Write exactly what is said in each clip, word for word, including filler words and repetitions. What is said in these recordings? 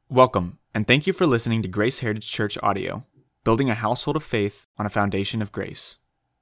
Welcome, and thank you for listening to Grace Heritage Church audio, building a household of faith on a foundation of grace.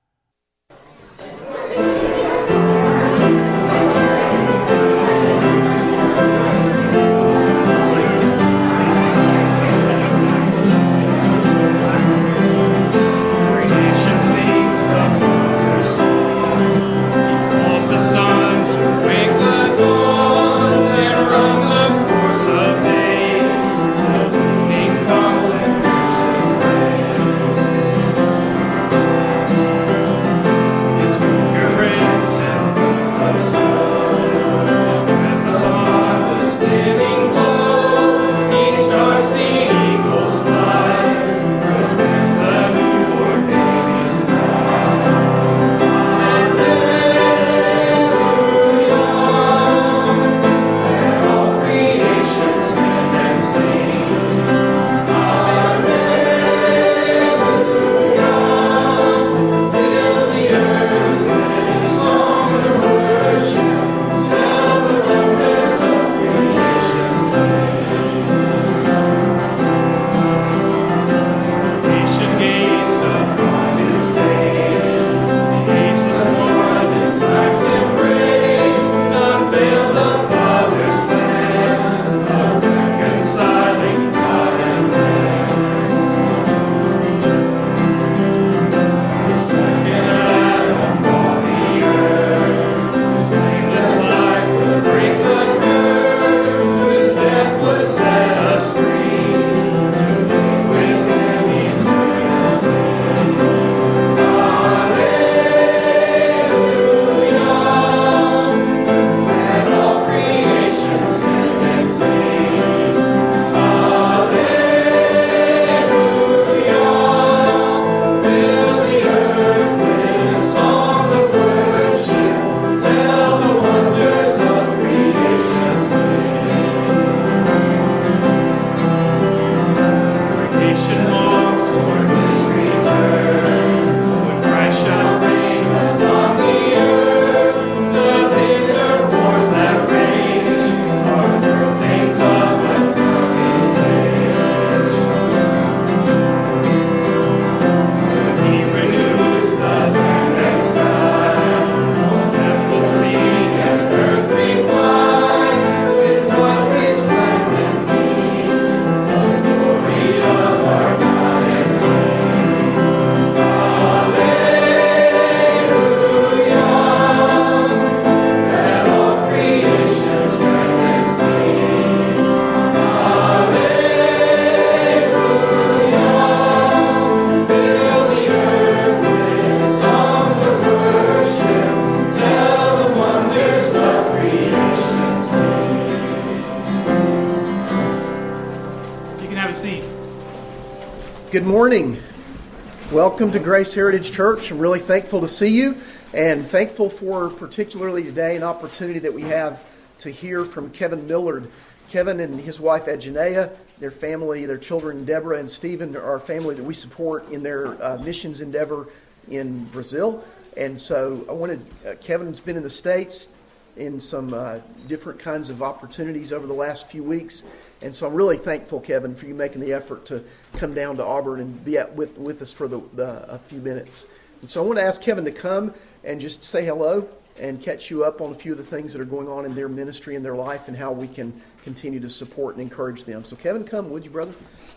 Good morning. Welcome to Grace Heritage Church. I'm really thankful to see you and thankful for particularly today an opportunity that we have to hear from Kevin Millard. Kevin and his wife Adjanea, their family, their children Deborah and Stephen are a family that we support in their uh, missions endeavor in Brazil. And so I wanted, uh, Kevin's been in the States in some uh, different kinds of opportunities over the last few weeks. And so I'm really thankful, Kevin, for you making the effort to come down to Auburn and be at, with, with us for the, the, a few minutes. And so I want to ask Kevin to come and just say hello and catch you up on a few of the things that are going on in their ministry and their life and how we can continue to support and encourage them. So Kevin, come, would you, brother?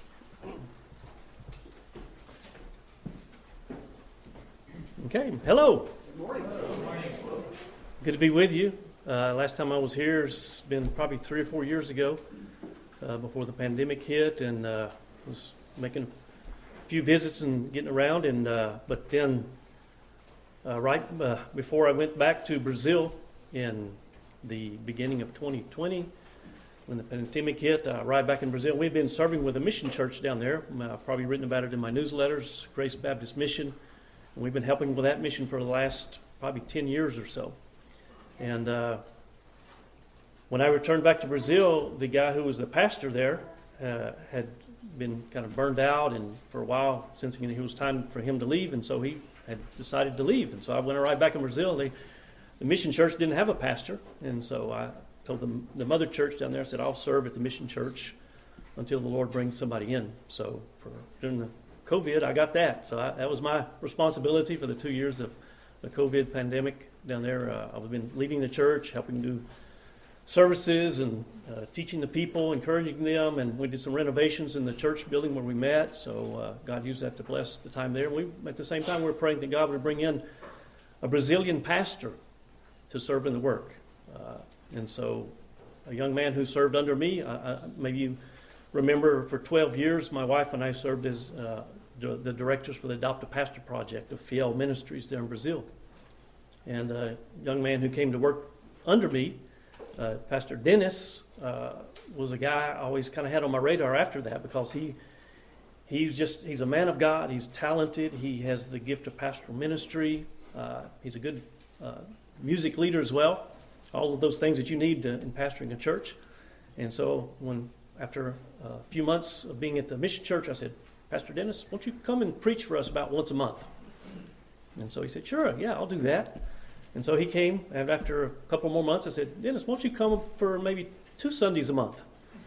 Okay, hello. Good morning. Good morning. Good to be with you. Uh, last time I was here has been probably three or four years ago, uh, before the pandemic hit, and uh, was making a few visits and getting around. And uh, but then, uh, right uh, before I went back to Brazil in the beginning of twenty twenty, when the pandemic hit, uh, right back in Brazil, we've been serving with a mission church down there. I've probably written about it in my newsletters, Grace Baptist Mission, and we've been helping with that mission for the last probably ten years or so. And uh, when I returned back to Brazil, the guy who was the pastor there uh, had been kind of burned out, and for a while, sensing it was time for him to leave, and so he had decided to leave. And so I went right back in Brazil. They, the mission church didn't have a pastor, and so I told them, the mother church down there, I said, I'll serve at the mission church until the Lord brings somebody in. So for during the COVID, I got that. So I, that was my responsibility for the two years of the COVID pandemic down there. Uh, I've been leading the church, helping do services and uh, teaching the people, encouraging them, and we did some renovations in the church building where we met. So uh, God used that to bless the time there. We, at the same time, we were praying that God would bring in a Brazilian pastor to serve in the work. Uh, and so a young man who served under me, uh, uh, maybe you remember for twelve years, my wife and I served as uh, the directors for the Adopt a Pastor Project of Fiel Ministries there in Brazil. And a young man who came to work under me, uh, Pastor Dennis, uh, was a guy I always kind of had on my radar after that, because he he's just he's a man of God. He's talented. He has the gift of pastoral ministry. Uh, he's a good uh, music leader as well. All of those things that you need to, in pastoring a church. And so when after a few months of being at the mission church, I said, Pastor Dennis, won't you come and preach for us about once a month? And so he said, sure, yeah, I'll do that. And so he came, and after a couple more months, I said, Dennis, won't you come for maybe two Sundays a month?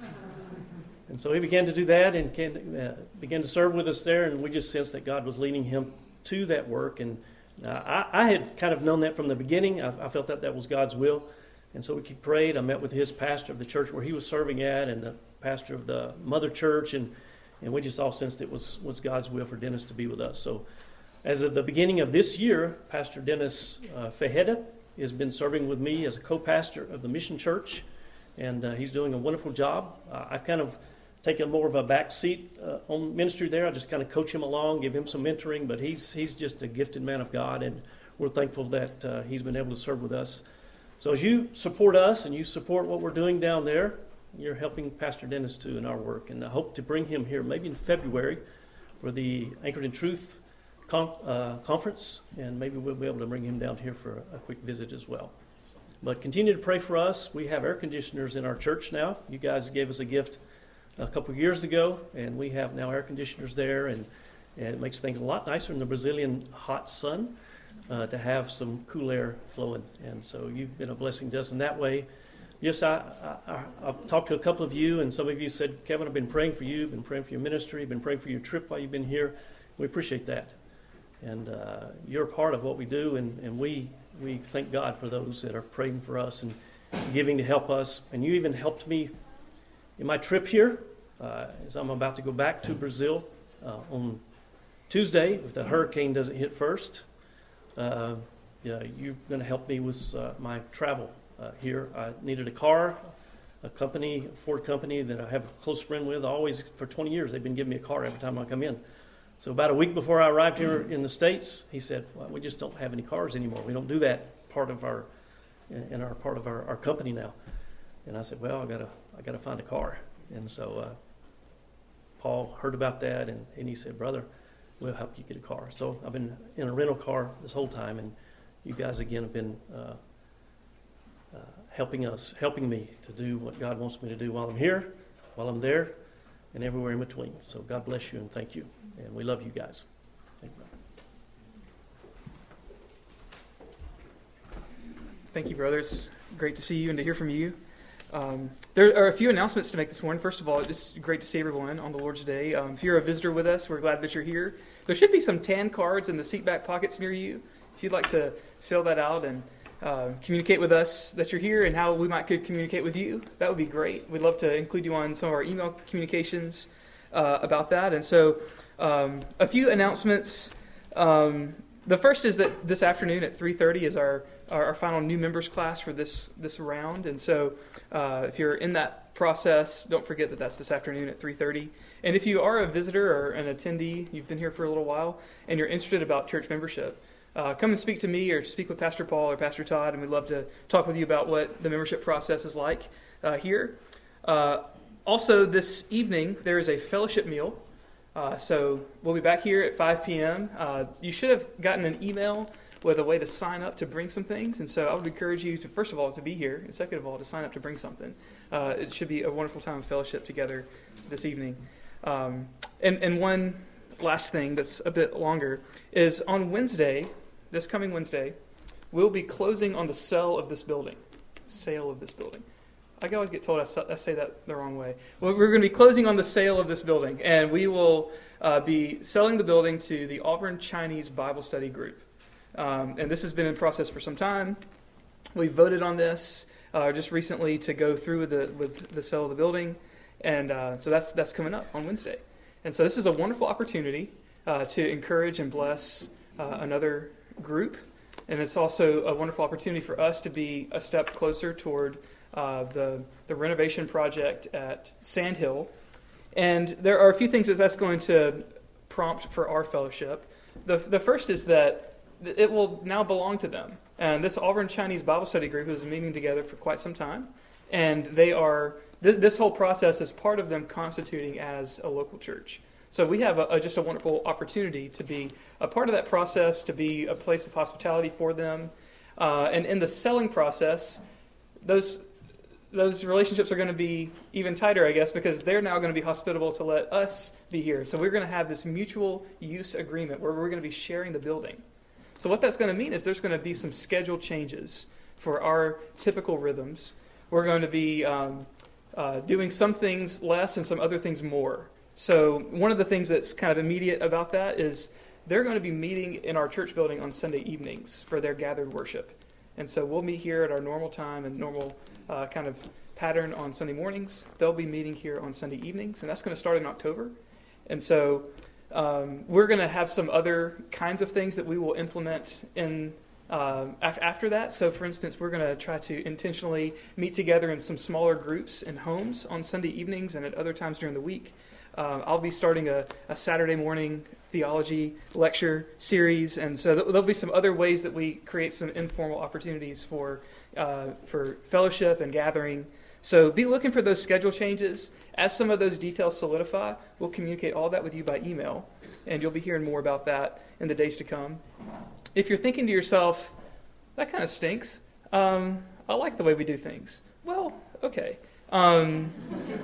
And so he began to do that and can, uh, began to serve with us there, and we just sensed that God was leading him to that work. And uh, I, I had kind of known that from the beginning. I, I felt that that was God's will. And so we prayed. I met with his pastor of the church where he was serving at, and the pastor of the mother church, and And we just all sensed it was, was God's will for Dennis to be with us. So as of the beginning of this year, Pastor Dennis uh, Fejeda has been serving with me as a co-pastor of the mission church, and uh, he's doing a wonderful job. Uh, I've kind of taken more of a back seat uh, on ministry there. I just kind of coach him along, give him some mentoring, but he's he's just a gifted man of God, and we're thankful that uh, he's been able to serve with us. So as you support us and you support what we're doing down there, you're helping Pastor Dennis too in our work, and I hope to bring him here maybe in February for the Anchored in Truth con- uh, conference, and maybe we'll be able to bring him down here for a, a quick visit as well. But continue to pray for us. We have air conditioners in our church now. You guys gave us a gift a couple of years ago, and we have now air conditioners there, and, and it makes things a lot nicer in the Brazilian hot sun uh, to have some cool air flowing. And so you've been a blessing to us in that way. Yes, I, I, I've talked to a couple of you, and some of you said, Kevin, I've been praying for you, been praying for your ministry, been praying for your trip while you've been here. We appreciate that. And uh, you're a part of what we do, and, and we we thank God for those that are praying for us and giving to help us. And you even helped me in my trip here, uh, as I'm about to go back to Brazil uh, on Tuesday, if the hurricane doesn't hit first. Uh, yeah, you're going to help me with uh, my travel. Uh, here, I needed a car, a company, a Ford company that I have a close friend with. Always, for twenty years, they've been giving me a car every time I come in. So about a week before I arrived here in the States, he said, well, we just don't have any cars anymore. We don't do that part of our, in our part of our, our company now. And I said, well, I gotta, I gotta find a car. And so uh, Paul heard about that, and, and he said, brother, we'll help you get a car. So I've been in a rental car this whole time, and you guys again have been uh, Uh, helping us, helping me to do what God wants me to do while I'm here, while I'm there, and everywhere in between. So God bless you and thank you. And we love you guys. Thank you. Thank you, brothers. Great to see you and to hear from you. Um, there are a few announcements to make this morning. First of all, it's great to see everyone on the Lord's Day. Um, if you're a visitor with us, we're glad that you're here. There should be some tan cards in the seat back pockets near you. If you'd like to fill that out and Uh, communicate with us that you're here and how we might could communicate with you, that would be great. We'd love to include you on some of our email communications uh, about that. And so um, a few announcements. Um, the first is that this afternoon at three thirty is our, our, our final new members class for this, this round. And so uh, if you're in that process, don't forget that that's this afternoon at three thirty. And if you are a visitor or an attendee, you've been here for a little while, and you're interested about church membership, Uh, come and speak to me or speak with Pastor Paul or Pastor Todd, and we'd love to talk with you about what the membership process is like uh, here. Uh, also, this evening, there is a fellowship meal. Uh, so we'll be back here at five p.m. Uh, you should have gotten an email with a way to sign up to bring some things, and so I would encourage you to, first of all, to be here, and second of all, to sign up to bring something. Uh, it should be a wonderful time of fellowship together this evening. Um, and, and one last thing that's a bit longer is on Wednesday, this coming Wednesday, we'll be closing on the sale of this building. Sale of this building. I always get told I, I say that the wrong way. Well, we're going to be closing on the sale of this building, and we will uh, be selling the building to the Auburn Chinese Bible Study Group. Um, and this has been in process for some time. We voted on this uh, just recently to go through with the with the sale of the building, and uh, so that's that's coming up on Wednesday. And so this is a wonderful opportunity uh, to encourage and bless uh, another group, and it's also a wonderful opportunity for us to be a step closer toward uh, the the renovation project at Sandhill. And there are a few things that that's going to prompt for our fellowship. The the first is that it will now belong to them. And this Auburn Chinese Bible Study Group has been meeting together for quite some time, and they are th- this whole process is part of them constituting as a local church. So we have a, a, just a wonderful opportunity to be a part of that process, to be a place of hospitality for them. Uh, and in the selling process, those those relationships are going to be even tighter, I guess, because they're now going to be hospitable to let us be here. So we're going to have this mutual use agreement where we're going to be sharing the building. So what that's going to mean is there's going to be some schedule changes for our typical rhythms. We're going to be um, uh, doing some things less and some other things more. So one of the things that's kind of immediate about that is they're going to be meeting in our church building on Sunday evenings for their gathered worship. And so we'll meet here at our normal time and normal uh, kind of pattern on Sunday mornings. They'll be meeting here on Sunday evenings, and that's going to start in October. And so um, we're going to have some other kinds of things that we will implement in uh, af- after that. So, for instance, we're going to try to intentionally meet together in some smaller groups in homes on Sunday evenings and at other times during the week. Uh, I'll be starting a, a Saturday morning theology lecture series, and so th- there'll be some other ways that we create some informal opportunities for uh, for fellowship and gathering. So be looking for those schedule changes. As some of those details solidify, we'll communicate all that with you by email, and you'll be hearing more about that in the days to come. If you're thinking to yourself, that kind of stinks, um, I like the way we do things. Well, okay. Um,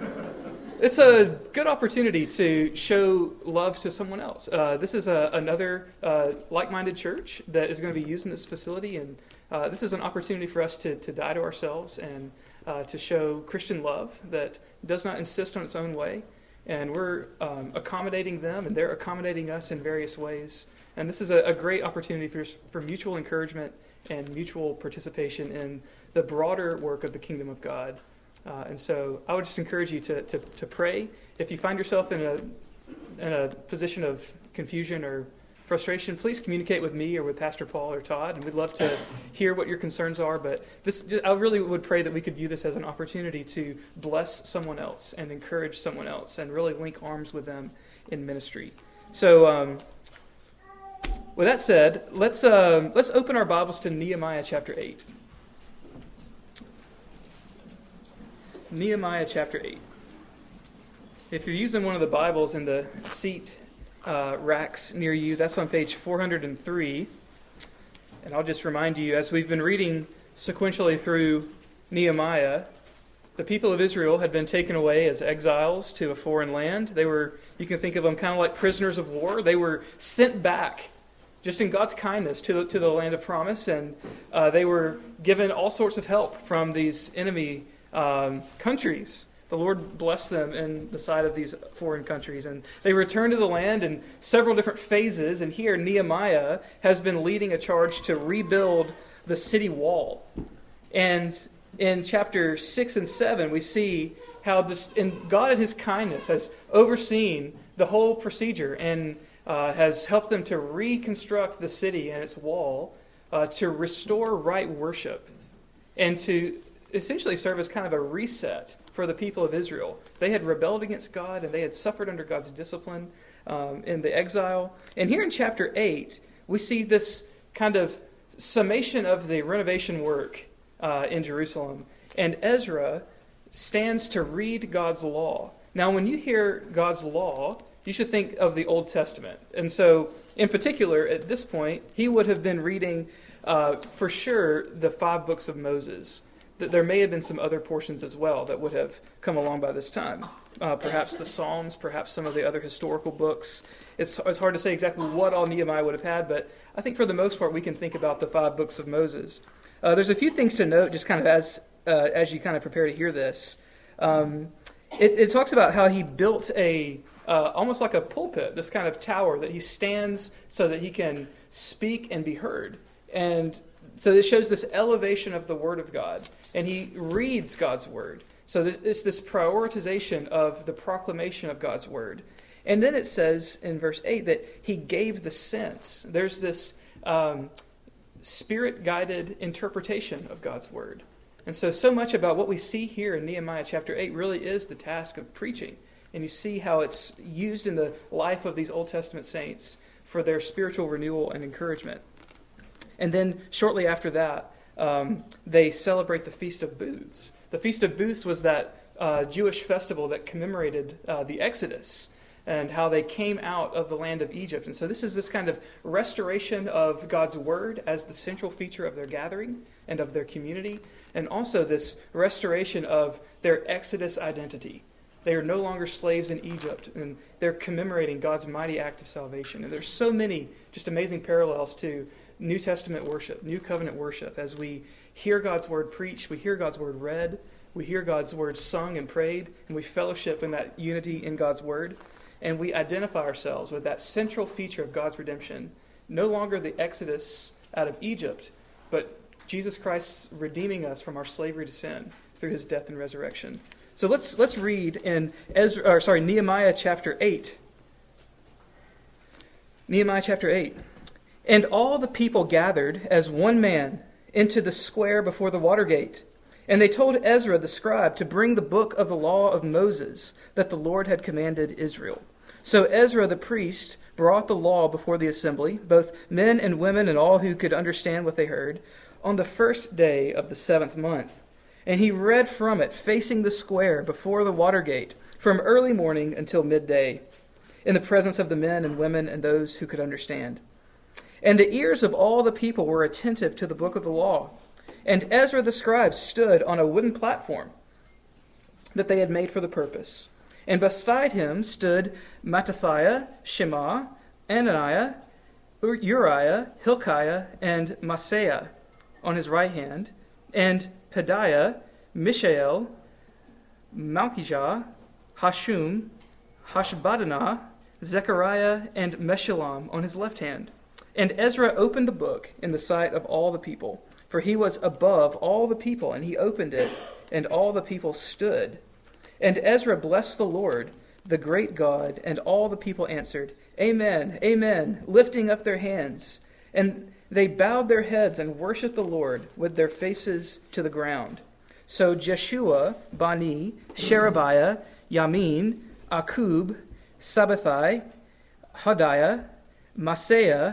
it's a good opportunity to show love to someone else. Uh, this is a, another uh, like-minded church that is going to be using this facility, and uh, this is an opportunity for us to, to die to ourselves and uh, to show Christian love that does not insist on its own way. And we're um, accommodating them, and they're accommodating us in various ways. And this is a, a great opportunity for, for mutual encouragement and mutual participation in the broader work of the kingdom of God. Uh, and so I would just encourage you to, to, to pray. If you find yourself in a in a position of confusion or frustration, please communicate with me or with Pastor Paul or Todd, and we'd love to hear what your concerns are. But this, I really would pray that we could view this as an opportunity to bless someone else and encourage someone else and really link arms with them in ministry. So um, with that said, let's uh, let's open our Bibles to Nehemiah chapter eight. Nehemiah chapter eight. If you're using one of the Bibles in the seat uh, racks near you, that's on page four hundred three. And I'll just remind you, as we've been reading sequentially through Nehemiah, the people of Israel had been taken away as exiles to a foreign land. They were, you can think of them kind of like prisoners of war. They were sent back just in God's kindness to the, to the land of promise, and uh, they were given all sorts of help from these enemy Um, countries. The Lord blessed them in the sight of these foreign countries, and they returned to the land in several different phases. And here Nehemiah has been leading a charge to rebuild the city wall. And in chapter six and seven, we see how this, and God in His kindness has overseen the whole procedure and uh, has helped them to reconstruct the city and its wall, uh, to restore right worship, and to essentially serve as kind of a reset for the people of Israel. They had rebelled against God, and they had suffered under God's discipline um, in the exile. And here in chapter eight, we see this kind of summation of the renovation work uh, in Jerusalem. And Ezra stands to read God's law. Now, when you hear God's law, you should think of the Old Testament. And so, in particular, at this point, he would have been reading, uh, for sure, the five books of Moses. There may have been some other portions as well that would have come along by this time. Uh, perhaps the Psalms, perhaps some of the other historical books. It's, it's hard to say exactly what all Nehemiah would have had, but I think for the most part we can think about the five books of Moses. Uh, there's a few things to note just kind of as uh, as you kind of prepare to hear this. Um, it, it talks about how he built a uh, almost like a pulpit, this kind of tower that he stands so that he can speak and be heard. And so this shows this elevation of the Word of God. And he reads God's Word. So it's this prioritization of the proclamation of God's Word. And then it says in verse eight that he gave the sense. There's this um, Spirit-guided interpretation of God's Word. And so, so much about what we see here in Nehemiah chapter eight really is the task of preaching. And you see how it's used in the life of these Old Testament saints for their spiritual renewal and encouragement. And then shortly after that, um, they celebrate the Feast of Booths. The Feast of Booths was that uh, Jewish festival that commemorated uh, the Exodus and how they came out of the land of Egypt. And so this is this kind of restoration of God's Word as the central feature of their gathering and of their community, and also this restoration of their Exodus identity. They are no longer slaves in Egypt, and they're commemorating God's mighty act of salvation. And there's so many just amazing parallels to New Testament worship, New Covenant worship, as we hear God's Word preached, we hear God's Word read, we hear God's Word sung and prayed, and we fellowship in that unity in God's Word. And we identify ourselves with that central feature of God's redemption. No longer the exodus out of Egypt, but Jesus Christ redeeming us from our slavery to sin through his death and resurrection. So let's let's read in Ezra, or sorry, Nehemiah chapter eight. Nehemiah chapter eight. And all the people gathered as one man into the square before the water gate. And they told Ezra the scribe to bring the book of the law of Moses that the Lord had commanded Israel. So Ezra the priest brought the law before the assembly, both men and women and all who could understand what they heard, on the first day of the seventh month. And he read from it, facing the square before the water gate, from early morning until midday, in the presence of the men and women and those who could understand. And the ears of all the people were attentive to the book of the law. And Ezra the scribe stood on a wooden platform that they had made for the purpose. And beside him stood Mattithiah, Shema, Ananiah, Uriah, Hilkiah, and Maaseiah on his right hand, and Pedaiah, Mishael, Malchijah, Hashum, Hashbaddanah, Zechariah, and Meshullam on his left hand. And Ezra opened the book in the sight of all the people, for he was above all the people, and he opened it, and all the people stood. And Ezra blessed the Lord, the great God, and all the people answered, Amen, Amen, lifting up their hands. And they bowed their heads and worshipped the Lord with their faces to the ground. So Jeshua, Bani, Sherebiah, Yamin, Akub, Sabbathai, Hodiah, Maaseiah,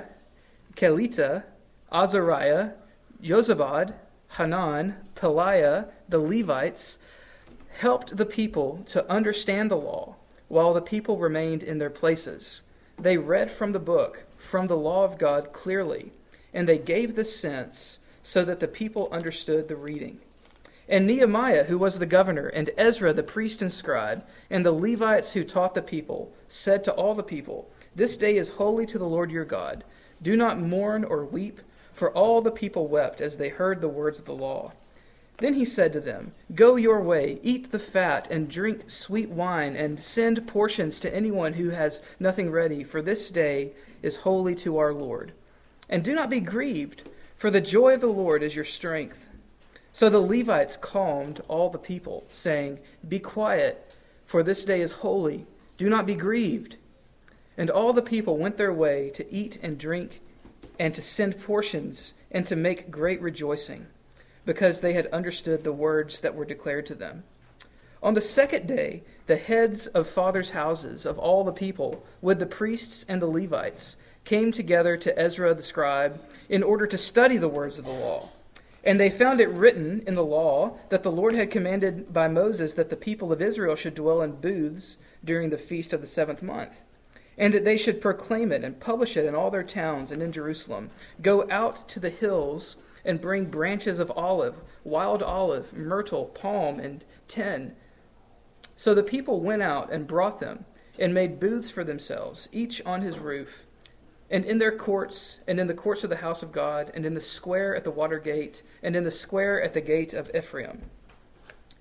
Kelita, Azariah, Jozabad, Hanan, Peliah, the Levites, helped the people to understand the law while the people remained in their places. They read from the book, from the law of God clearly, and they gave the sense so that the people understood the reading. And Nehemiah, who was the governor, and Ezra, the priest and scribe, and the Levites who taught the people, said to all the people, This day is holy to the Lord your God. Do not mourn or weep, for all the people wept as they heard the words of the law. Then he said to them, Go your way, eat the fat, and drink sweet wine, and send portions to anyone who has nothing ready, for this day is holy to our Lord. And do not be grieved, for the joy of the Lord is your strength. So the Levites calmed all the people, saying, Be quiet, for this day is holy. Do not be grieved. And all the people went their way to eat and drink, and to send portions, and to make great rejoicing, because they had understood the words that were declared to them. On the second day, the heads of fathers' houses of all the people, with the priests and the Levites, came together to Ezra the scribe in order to study the words of the law. And they found it written in the law that the Lord had commanded by Moses that the people of Israel should dwell in booths during the feast of the seventh month, and that they should proclaim it and publish it in all their towns and in Jerusalem. Go out to the hills and bring branches of olive, wild olive, myrtle, palm, and tin. So the people went out and brought them, and made booths for themselves, each on his roof, and in their courts, and in the courts of the house of God, and in the square at the water gate, and in the square at the gate of Ephraim.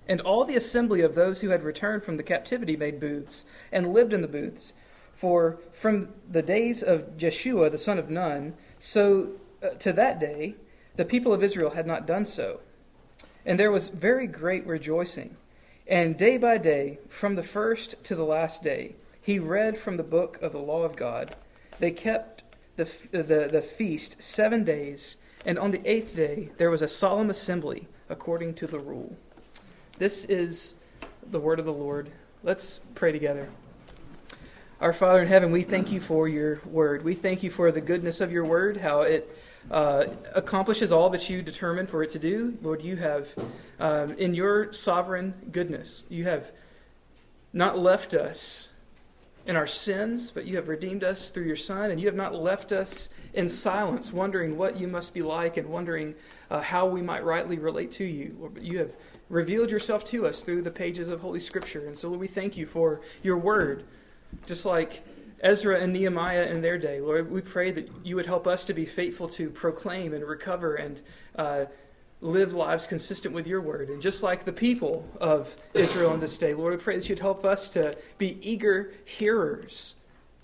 And all the assembly of those who had returned from the captivity made booths, and lived in the booths. For from the days of Jeshua the son of Nun, so uh, to that day, the people of Israel had not done so. And there was very great rejoicing. And day by day, from the first to the last day, he read from the book of the law of God. They kept the, the, the feast seven days, and on the eighth day there was a solemn assembly according to the rule. This is the word of the Lord. Let's pray together. Our Father in heaven, we thank you for your word. We thank you for the goodness of your word, how it uh, accomplishes all that you determined for it to do. Lord, you have, um, in your sovereign goodness, you have not left us in our sins, but you have redeemed us through your Son, and you have not left us in silence, wondering what you must be like and wondering uh, how we might rightly relate to you. Lord, you have revealed yourself to us through the pages of Holy Scripture, and so Lord, we thank you for your word. Just like Ezra and Nehemiah in their day, Lord, we pray that you would help us to be faithful to proclaim and recover and uh, live lives consistent with your word. And just like the people of Israel in this day, Lord, we pray that you'd help us to be eager hearers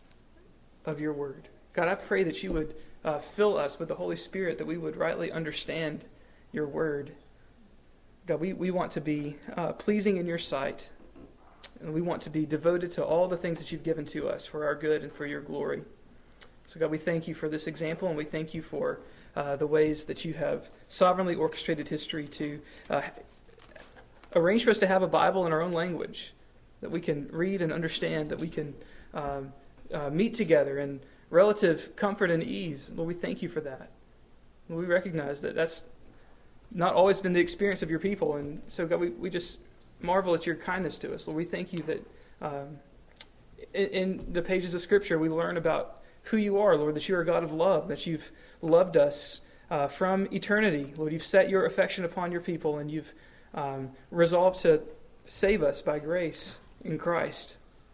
of your word. God, I pray that you would uh, fill us with the Holy Spirit, that we would rightly understand your word. God, we, we want to be uh, pleasing in your sight. And we want to be devoted to all the things that you've given to us for our good and for your glory. So God, we thank you for this example, and we thank you for uh, the ways that you have sovereignly orchestrated history to uh, arrange for us to have a Bible in our own language, that we can read and understand, that we can um, uh, meet together in relative comfort and ease. Lord, we thank you for that. We recognize that that's not always been the experience of your people, and so God, we, we just marvel at your kindness to us. Lord, we thank you that um, in, in the pages of Scripture we learn about who you are, Lord, that you are a God of love, that you've loved us uh, from eternity. Lord, you've set your affection upon your people, and you've um, resolved to save us by grace in Christ.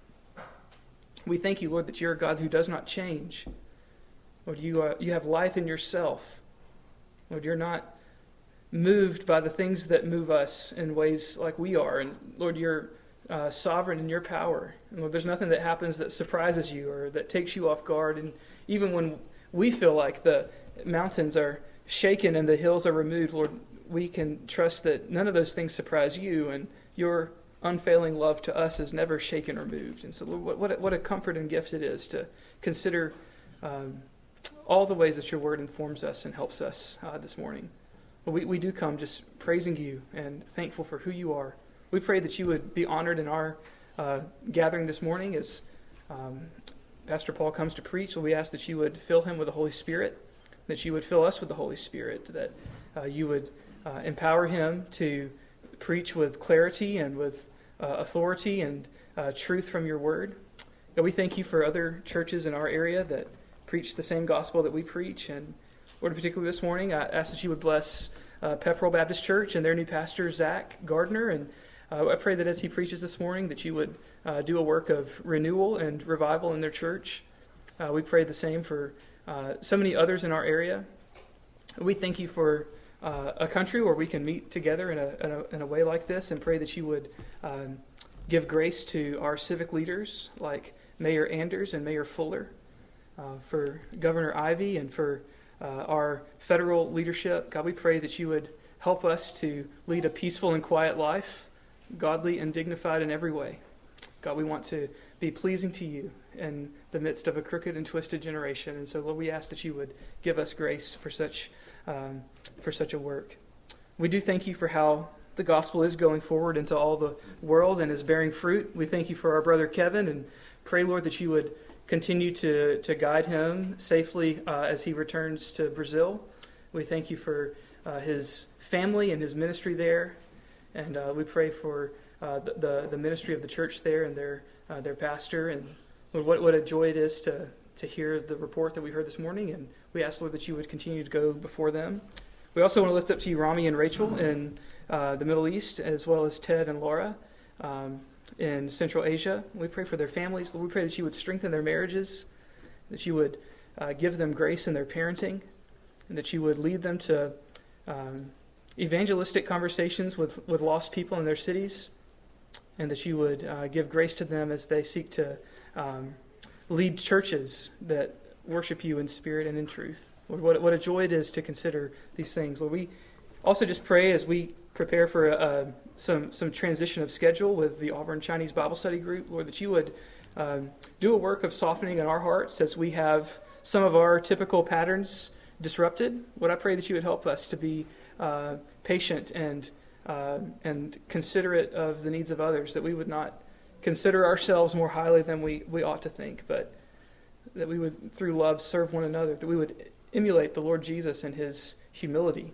We thank you, Lord, that you're a God who does not change. Lord, you, uh, you have life in yourself. Lord, you're not moved by the things that move us in ways like we are. And Lord, you're uh, sovereign in your power. And Lord, there's nothing that happens that surprises you or that takes you off guard. And even when we feel like the mountains are shaken and the hills are removed, Lord, we can trust that none of those things surprise you, and your unfailing love to us is never shaken or moved. And so Lord, what, what, a, what a comfort and gift it is to consider um, all the ways that your word informs us and helps us uh, this morning. We, we do come just praising you and thankful for who you are. We pray that you would be honored in our uh, gathering this morning as um, Pastor Paul comes to preach. So we ask that you would fill him with the Holy Spirit, that you would fill us with the Holy Spirit, that uh, you would uh, empower him to preach with clarity and with uh, authority and uh, truth from your word. God, we thank you for other churches in our area that preach the same gospel that we preach, and Lord, particularly this morning, I ask that you would bless uh, Pepperell Baptist Church and their new pastor, Zach Gardner. And uh, I pray that as he preaches this morning, that you would uh, do a work of renewal and revival in their church. Uh, we pray the same for uh, so many others in our area. We thank you for uh, a country where we can meet together in a, in a, in a way like this, and pray that you would um, give grace to our civic leaders like Mayor Anders and Mayor Fuller, uh, for Governor Ivey, and for Uh, our federal leadership. God, we pray that you would help us to lead a peaceful and quiet life, godly and dignified in every way. God, we want to be pleasing to you in the midst of a crooked and twisted generation. And so, Lord, we ask that you would give us grace for such um, for such a work. We do thank you for how the gospel is going forward into all the world and is bearing fruit. We thank you for our brother Kevin, and pray, Lord, that you would continue to, to guide him safely uh, as he returns to Brazil. We thank you for uh, his family and his ministry there. And uh, we pray for uh, the, the the ministry of the church there and their uh, their pastor. And Lord, what, what a joy it is to, to hear the report that we heard this morning. And we ask, Lord, that you would continue to go before them. We also want to lift up to you Rami and Rachel in uh, the Middle East, as well as Ted and Laura Um, in Central Asia. We pray for their families. We pray that you would strengthen their marriages, that you would uh, give them grace in their parenting, and that you would lead them to um, evangelistic conversations with, with lost people in their cities, and that you would uh, give grace to them as they seek to um, lead churches that worship you in spirit and in truth. Lord, what, what a joy it is to consider these things. Lord, we also just pray as we prepare for a, some some transition of schedule with the Auburn Chinese Bible Study Group, Lord, that you would um, do a work of softening in our hearts as we have some of our typical patterns disrupted. Lord, I pray that you would help us to be uh, patient and uh, and considerate of the needs of others, that we would not consider ourselves more highly than we, we ought to think, but that we would, through love, serve one another, that we would emulate the Lord Jesus in his humility.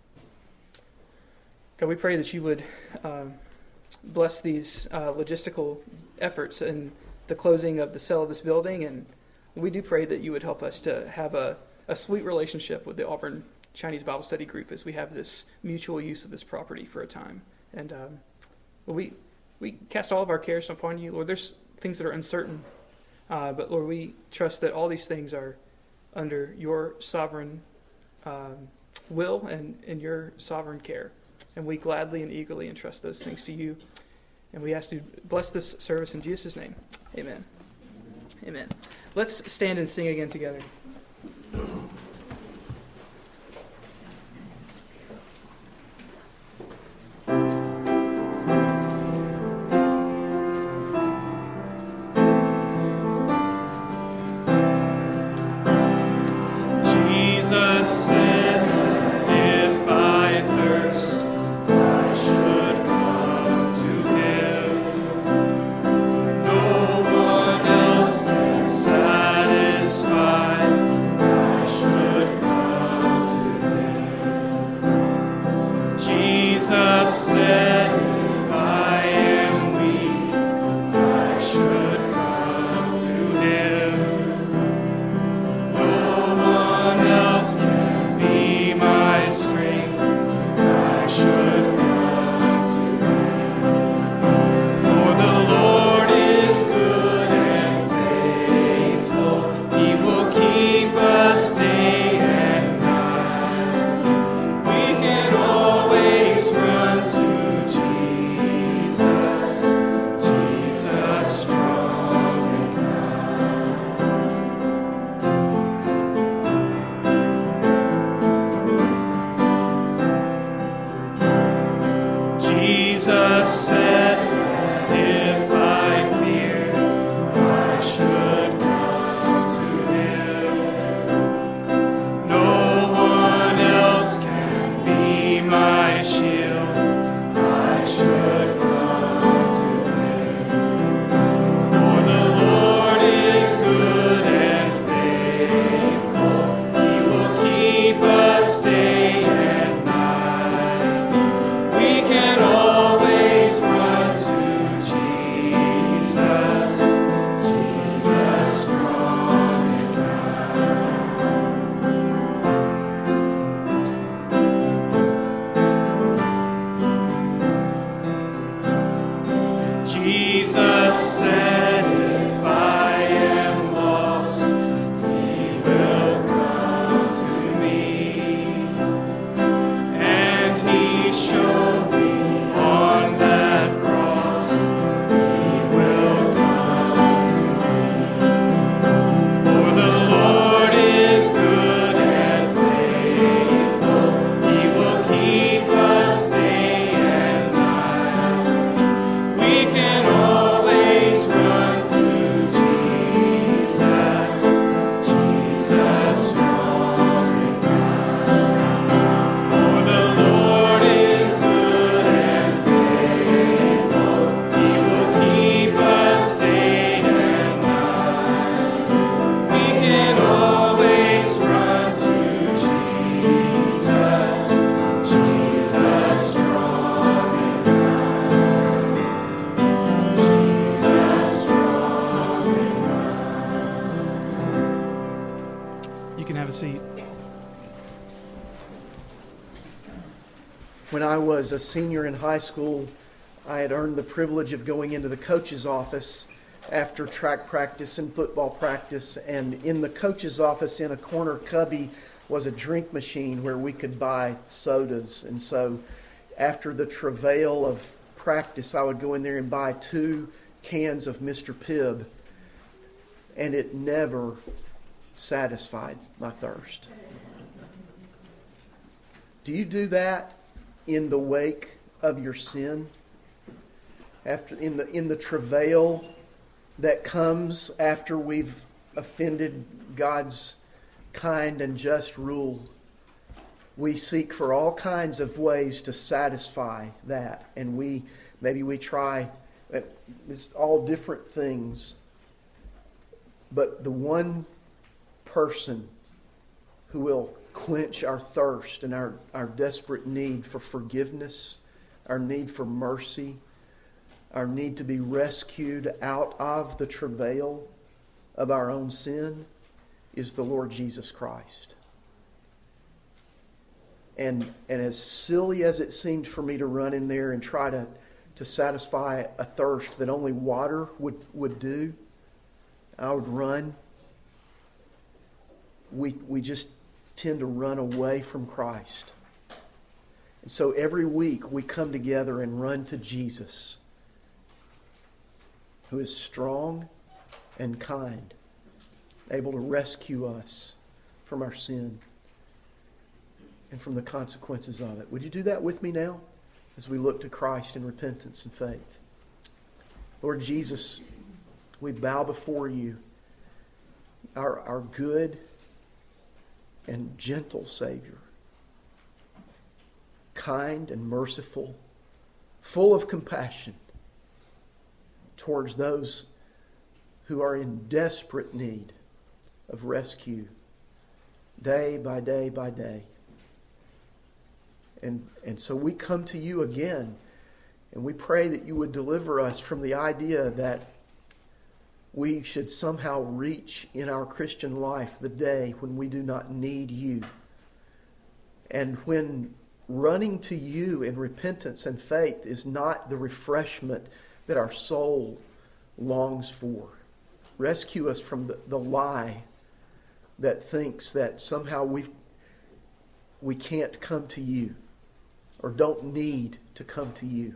God, we pray that you would um, bless these uh, logistical efforts in the closing of the sale of this building, and we do pray that you would help us to have a, a sweet relationship with the Auburn Chinese Bible Study Group as we have this mutual use of this property for a time. And um, we we cast all of our cares upon you, Lord. There's things that are uncertain, uh, but Lord, we trust that all these things are under your sovereign um, will and in your sovereign care. And we gladly and eagerly entrust those things to you. And we ask you to bless this service in Jesus' name. Amen. Amen. Let's stand and sing again together. When I was a senior in high school, I had earned the privilege of going into the coach's office after track practice and football practice. And in the coach's office, in a corner cubby, was a drink machine where we could buy sodas. And so after the travail of practice, I would go in there and buy two cans of Mister Pibb, and it never satisfied my thirst. Do you do that in the wake of your sin? After in the in the travail that comes after we've offended God's kind and just rule, we seek for all kinds of ways to satisfy that, and we maybe we try it's all different things. But the one person who will quench our thirst and our, our desperate need for forgiveness, our need for mercy, our need to be rescued out of the travail of our own sin is the Lord Jesus Christ. And and as silly as it seemed for me to run in there and try to, to satisfy a thirst that only water would, would do, I would run. We we just tend to run away from Christ. And so every week we come together and run to Jesus, who is strong and kind, able to rescue us from our sin and from the consequences of it. Would you do that with me now as we look to Christ in repentance and faith? Lord Jesus, we bow before you, our, our good and gentle Savior, kind and merciful, full of compassion towards those who are in desperate need of rescue day by day by day. And, and so we come to you again, and we pray that you would deliver us from the idea that we should somehow reach in our Christian life the day when we do not need you. And when running to you in repentance and faith is not the refreshment that our soul longs for. Rescue us from the, the lie that thinks that somehow we we can't come to you or don't need to come to you.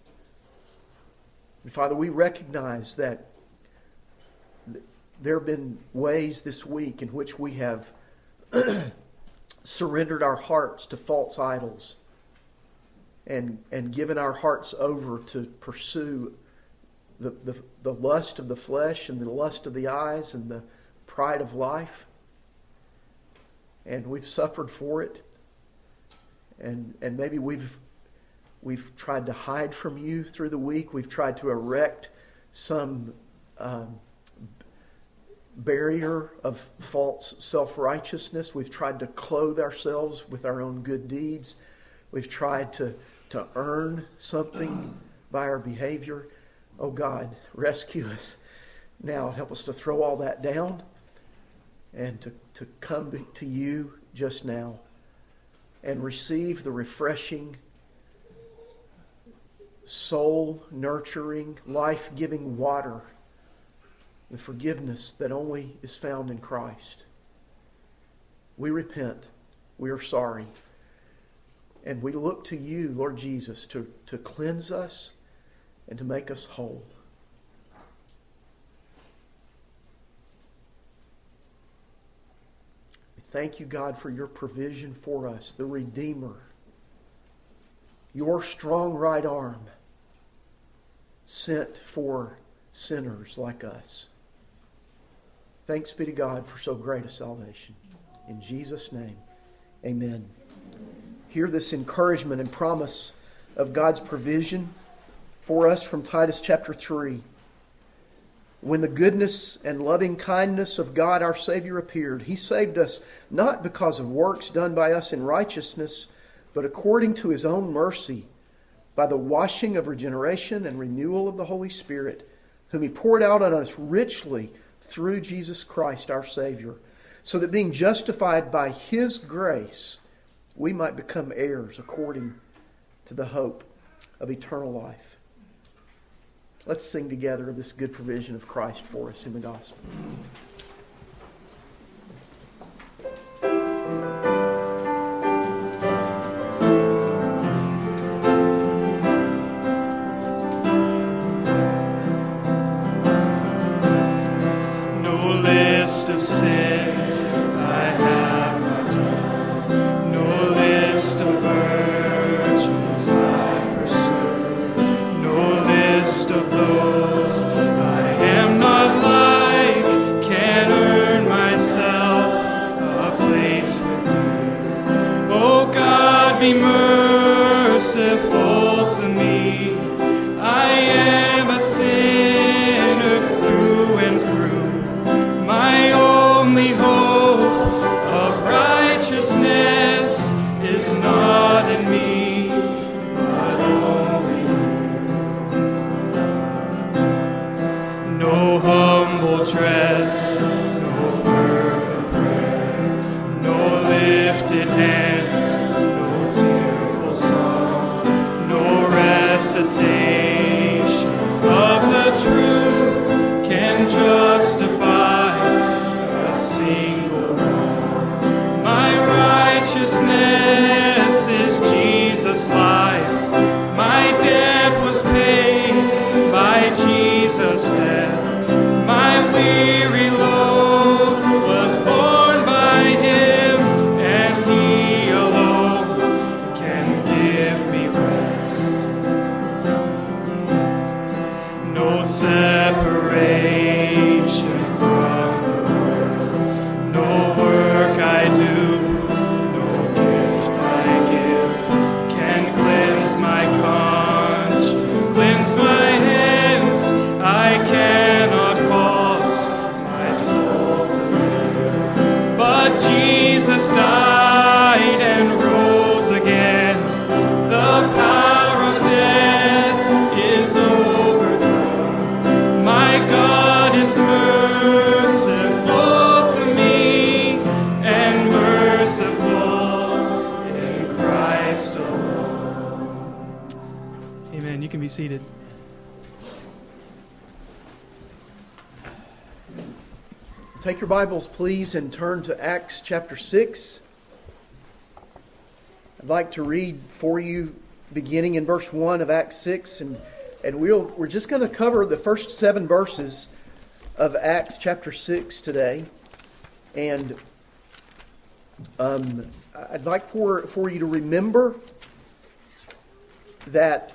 And Father, we recognize that there have been ways this week in which we have surrendered our hearts to false idols and and given our hearts over to pursue the, the, the lust of the flesh and the lust of the eyes and the pride of life. And we've suffered for it. And and maybe we've we've tried to hide from you through the week. We've tried to erect some um, barrier of false self-righteousness. We've tried to clothe ourselves with our own good deeds. We've tried to, to earn something by our behavior. Oh God, rescue us now. Help us to throw all that down and to, to come to you just now and receive the refreshing, soul-nurturing, life-giving water, the forgiveness that only is found in Christ. We repent. We are sorry. And we look to you, Lord Jesus, to, to cleanse us and to make us whole. We thank you, God, for your provision for us, the Redeemer, your strong right arm sent for sinners like us. Thanks be to God for so great a salvation. In Jesus' name, amen. Hear this encouragement and promise of God's provision for us from Titus chapter three. When the goodness and loving kindness of God our Savior appeared, He saved us not because of works done by us in righteousness, but according to His own mercy, by the washing of regeneration and renewal of the Holy Spirit, whom He poured out on us richly through Jesus Christ our Savior, so that being justified by His grace, we might become heirs according to the hope of eternal life. Let's sing together of this good provision of Christ for us in the gospel. list of sins I have not done, no list of virtues I pursue, no list of those I am not like, can earn myself a place with you. Oh God, be merciful to me. I am a sinner through and through. My only hope of righteousness is not in me, but only you. No humble dress, no fervent prayer, no lifted hands, no tearful song, no recitation of the truth can justify a single wrong. My righteousness is Jesus' life. My debt was paid by Jesus' death. My weary load was borne by Him, and He alone can give me rest. No separation from the world, no work I do, no gift I give, can cleanse my conscience, cleanse my hands. I cannot cause my soul to live, but Jesus died and rose again. The power of death is overthrown. My God is merciful to me, and merciful in Christ alone. Amen. You can be seated. Take your Bibles, please, and turn to Acts chapter six. I'd like to read for you beginning in verse one of Acts six, and, and we'll, we're just going to cover the first seven verses of Acts chapter six today. And um, I'd like for, for you to remember that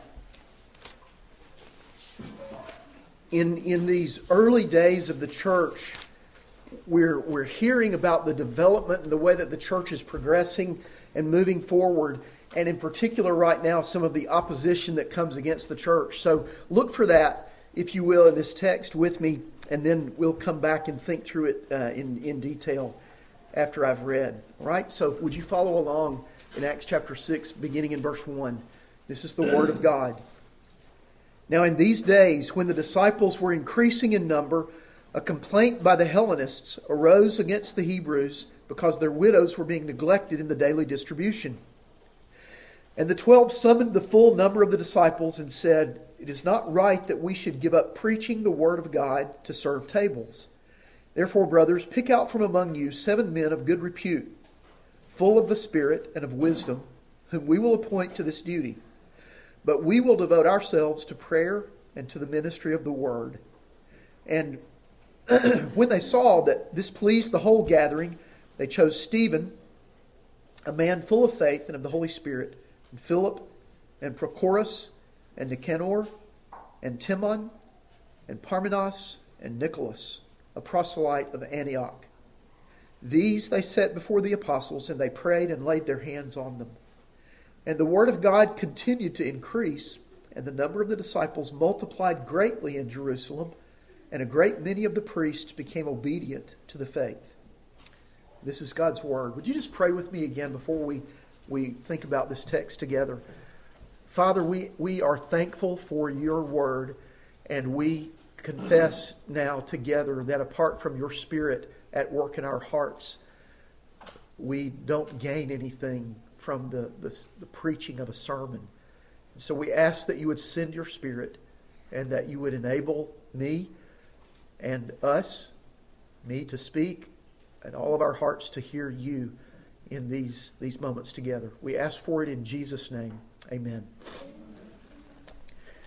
in, in these early days of the church, We're, we're hearing about the development and the way that the church is progressing and moving forward. And in particular right now, some of the opposition that comes against the church. So look for that, if you will, in this text with me. And then we'll come back and think through it uh, in, in detail after I've read. All right? So would you follow along in Acts chapter six, beginning in verse one. This is the Word of God. Now in these days, when the disciples were increasing in number, a complaint by the Hellenists arose against the Hebrews because their widows were being neglected in the daily distribution. And the twelve summoned the full number of the disciples and said, "It is not right that we should give up preaching the word of God to serve tables. Therefore, brothers, pick out from among you seven men of good repute, full of the Spirit and of wisdom, whom we will appoint to this duty. But we will devote ourselves to prayer and to the ministry of the word." And when they saw that this pleased the whole gathering, they chose Stephen, a man full of faith and of the Holy Spirit, and Philip, and Prochorus, and Nicanor, and Timon, and Parmenas, and Nicholas, a proselyte of Antioch. These they set before the apostles, and they prayed and laid their hands on them. And the word of God continued to increase, and the number of the disciples multiplied greatly in Jerusalem, and a great many of the priests became obedient to the faith. This is God's word. Would you just pray with me again before we, we think about this text together? Father, we, we are thankful for your word, and we confess now together that apart from your Spirit at work in our hearts, we don't gain anything from the, the, the preaching of a sermon. And so we ask that you would send your Spirit and that you would enable me and us, me to speak, and all of our hearts to hear you in these, these moments together. We ask for it in Jesus' name. Amen.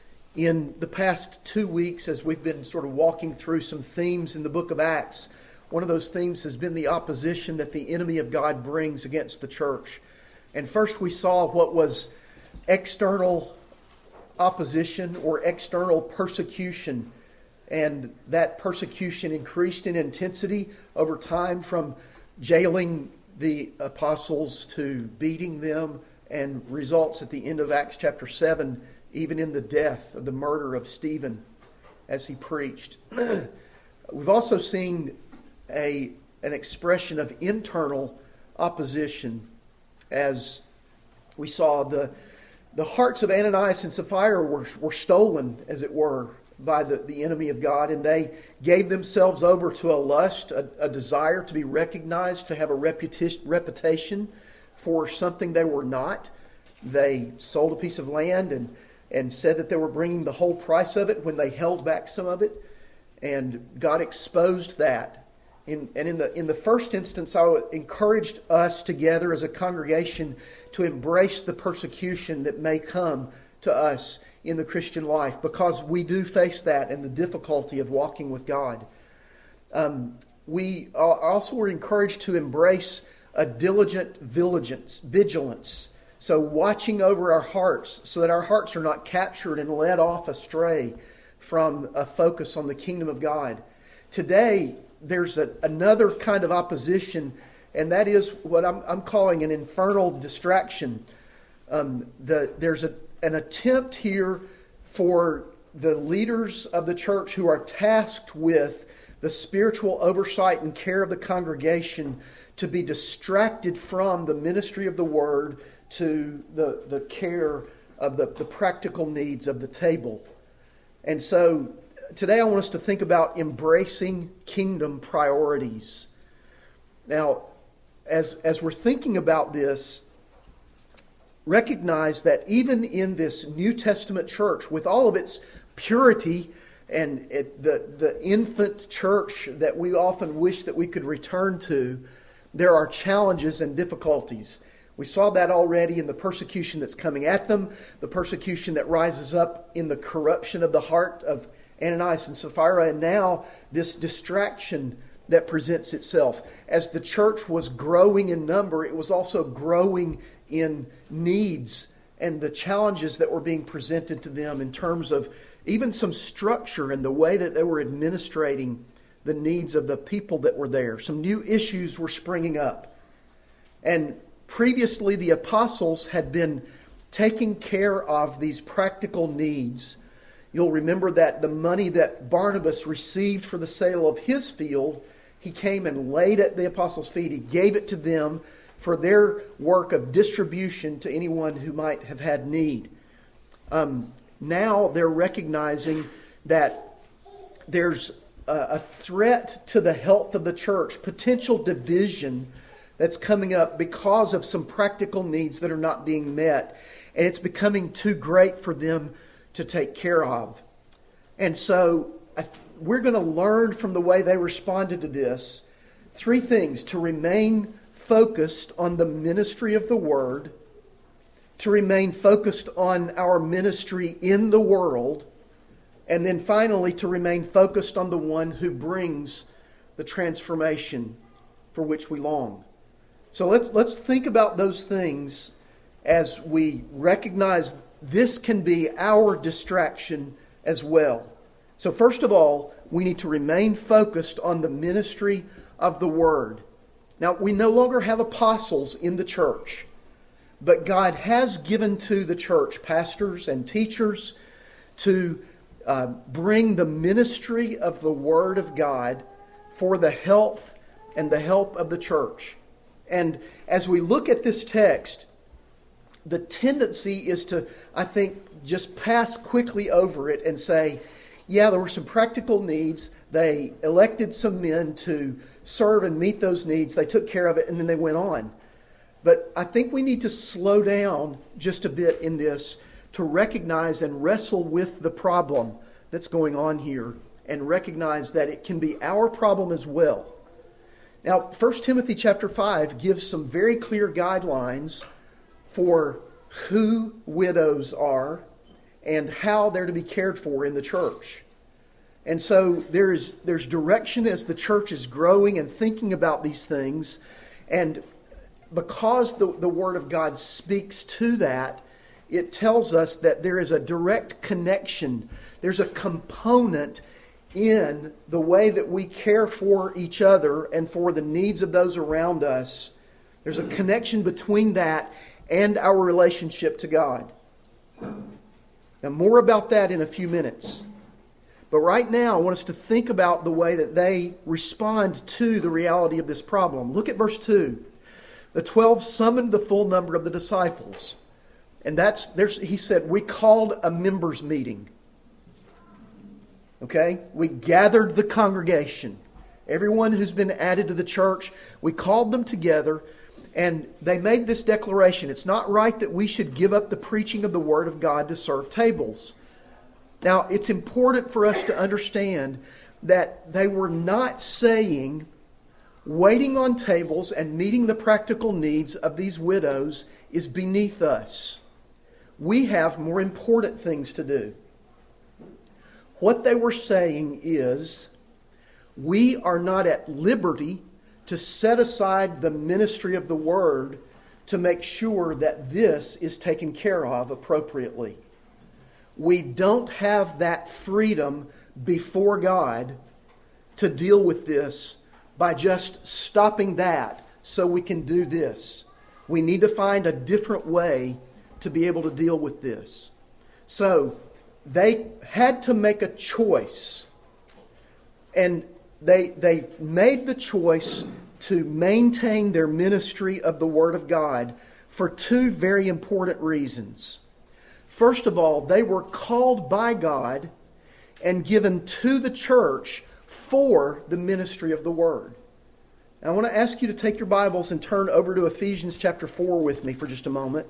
In the past two weeks, as we've been sort of walking through some themes in the book of Acts, one of those themes has been the opposition that the enemy of God brings against the church. And first we saw what was external opposition or external persecution. And that persecution increased in intensity over time, from jailing the apostles to beating them, and results at the end of Acts chapter seven, even in the death of the murder of Stephen as he preached. We've also seen a an expression of internal opposition, as we saw the the hearts of Ananias and Sapphira were, were stolen, as it were, by the, the enemy of God, and they gave themselves over to a lust, a, a desire to be recognized, to have a reputation, reputation for something they were not. They sold a piece of land and, and said that they were bringing the whole price of it when they held back some of it, and God exposed that. In, and in the in the first instance, I encouraged us together as a congregation to embrace the persecution that may come to us in the Christian life, because we do face that and the difficulty of walking with God. Um, we also were encouraged to embrace a diligent vigilance, vigilance. So watching over our hearts so that our hearts are not captured and led off astray from a focus on the kingdom of God. Today, there's a, another kind of opposition, and that is what I'm, I'm calling an infernal distraction. Um, the, there's a, an attempt here for the leaders of the church who are tasked with the spiritual oversight and care of the congregation to be distracted from the ministry of the word to the, the care of the, the practical needs of the table. And so today I want us to think about embracing kingdom priorities. Now, as, as we're thinking about this, recognize that even in this New Testament church, with all of its purity and it, the, the infant church that we often wish that we could return to, there are challenges and difficulties. We saw that already in the persecution that's coming at them, the persecution that rises up in the corruption of the heart of Ananias and Sapphira, and now this distraction that presents itself. As the church was growing in number, it was also growing in needs and the challenges that were being presented to them in terms of even some structure and the way that they were administrating the needs of the people that were there. Some new issues were springing up. And previously, the apostles had been taking care of these practical needs. You'll remember that the money that Barnabas received for the sale of his field, he came and laid at the apostles' feet. He gave it to them for their work of distribution to anyone who might have had need. Um, now they're recognizing that there's a, a threat to the health of the church, potential division that's coming up because of some practical needs that are not being met. And it's becoming too great for them to take care of. And so uh, we're going to learn from the way they responded to this three things: to remain focused on the ministry of the Word, to remain focused on our ministry in the world, and then finally to remain focused on the one who brings the transformation for which we long. So let's let's think about those things as we recognize this can be our distraction as well. So first of all, we need to remain focused on the ministry of the Word. Now, we no longer have apostles in the church, but God has given to the church pastors and teachers to uh, bring the ministry of the Word of God for the health and the help of the church. And as we look at this text, the tendency is to, I think, just pass quickly over it and say, yeah, there were some practical needs. They elected some men to serve and meet those needs. They took care of it, and then they went on. But I think we need to slow down just a bit in this to recognize and wrestle with the problem that's going on here and recognize that it can be our problem as well. Now, First Timothy chapter five gives some very clear guidelines for who widows are and how they're to be cared for in the church. And so there is there's direction as the church is growing and thinking about these things. And because the, the Word of God speaks to that, it tells us that there is a direct connection. There's a component in the way that we care for each other and for the needs of those around us. There's a connection between that and our relationship to God. Now, more about that in a few minutes. But right now, I want us to think about the way that they respond to the reality of this problem. Look at verse two. The twelve summoned the full number of the disciples. And that's, there's, he said, we called a members' meeting. Okay? We gathered the congregation. Everyone who's been added to the church, we called them together, and they made this declaration. It's not right that we should give up the preaching of the Word of God to serve tables. Now, it's important for us to understand that they were not saying waiting on tables and meeting the practical needs of these widows is beneath us. We have more important things to do. What they were saying is, we are not at liberty to set aside the ministry of the Word to make sure that this is taken care of appropriately. We don't have that freedom before God to deal with this by just stopping that so we can do this. We need to find a different way to be able to deal with this. So they had to make a choice. And they, they made the choice to maintain their ministry of the Word of God for two very important reasons. First of all, they were called by God and given to the church for the ministry of the Word. Now, I want to ask you to take your Bibles and turn over to Ephesians chapter four with me for just a moment.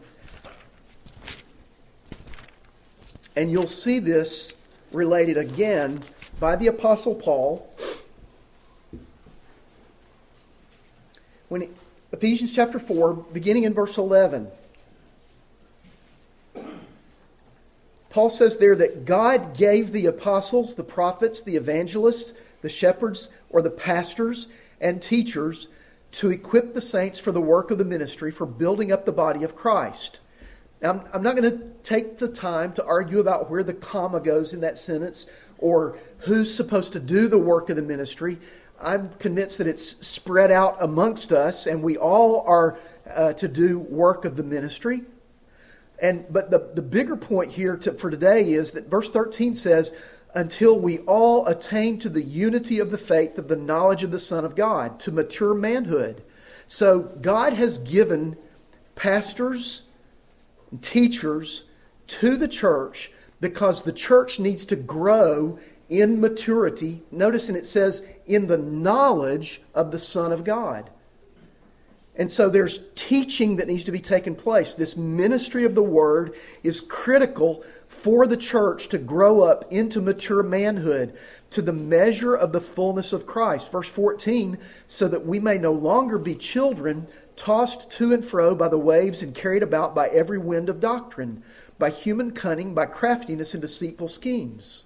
And you'll see this related again by the Apostle Paul. When Ephesians chapter four, beginning in verse eleven. Paul says there that God gave the apostles, the prophets, the evangelists, the shepherds, or the pastors and teachers to equip the saints for the work of the ministry, for building up the body of Christ. Now, I'm not going to take the time to argue about where the comma goes in that sentence or who's supposed to do the work of the ministry. I'm convinced that it's spread out amongst us and we all are uh, to do work of the ministry. And but the, the bigger point here to, for today is that verse thirteen says, until we all attain to the unity of the faith of the knowledge of the Son of God, to mature manhood. So God has given pastors and teachers to the church because the church needs to grow in maturity. Notice, and it says, in the knowledge of the Son of God. And so there's teaching that needs to be taken place. This ministry of the Word is critical for the church to grow up into mature manhood, to the measure of the fullness of Christ. Verse fourteen, so that we may no longer be children, tossed to and fro by the waves and carried about by every wind of doctrine, by human cunning, by craftiness and deceitful schemes.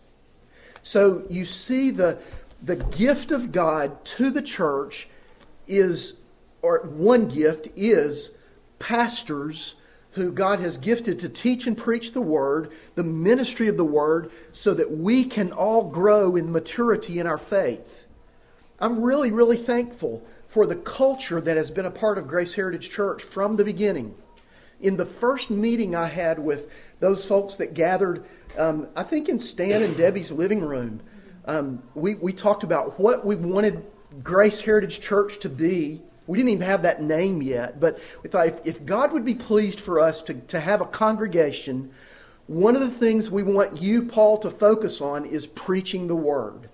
So you see the, the gift of God to the church is... or one gift is pastors who God has gifted to teach and preach the Word, the ministry of the Word, so that we can all grow in maturity in our faith. I'm really, really thankful for the culture that has been a part of Grace Heritage Church from the beginning. In the first meeting I had with those folks that gathered, um, I think in Stan and Debbie's living room, um, we, we talked about what we wanted Grace Heritage Church to be. We didn't even have that name yet, but we thought if, if God would be pleased for us to, to have a congregation, one of the things we want you, Paul, to focus on is preaching the Word.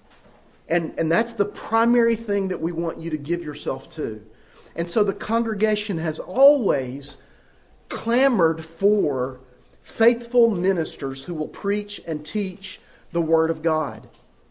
And, and that's the primary thing that we want you to give yourself to. And so the congregation has always clamored for faithful ministers who will preach and teach the Word of God.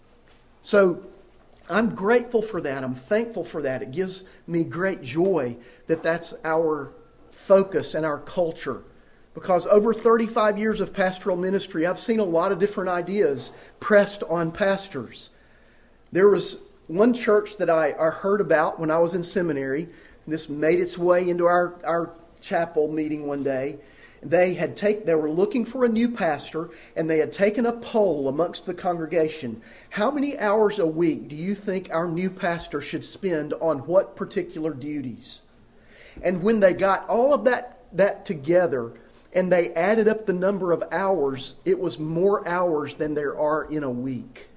So I'm grateful for that. I'm thankful for that. It gives me great joy that that's our focus and our culture. Because over thirty-five years of pastoral ministry, I've seen a lot of different ideas pressed on pastors. There was one church that I, I heard about when I was in seminary. This made its way into our, our chapel meeting one day. They had take, they were looking for a new pastor, and they had taken a poll amongst the congregation. How many hours a week do you think our new pastor should spend on what particular duties? And when they got all of that, that together, and they added up the number of hours, it was more hours than there are in a week.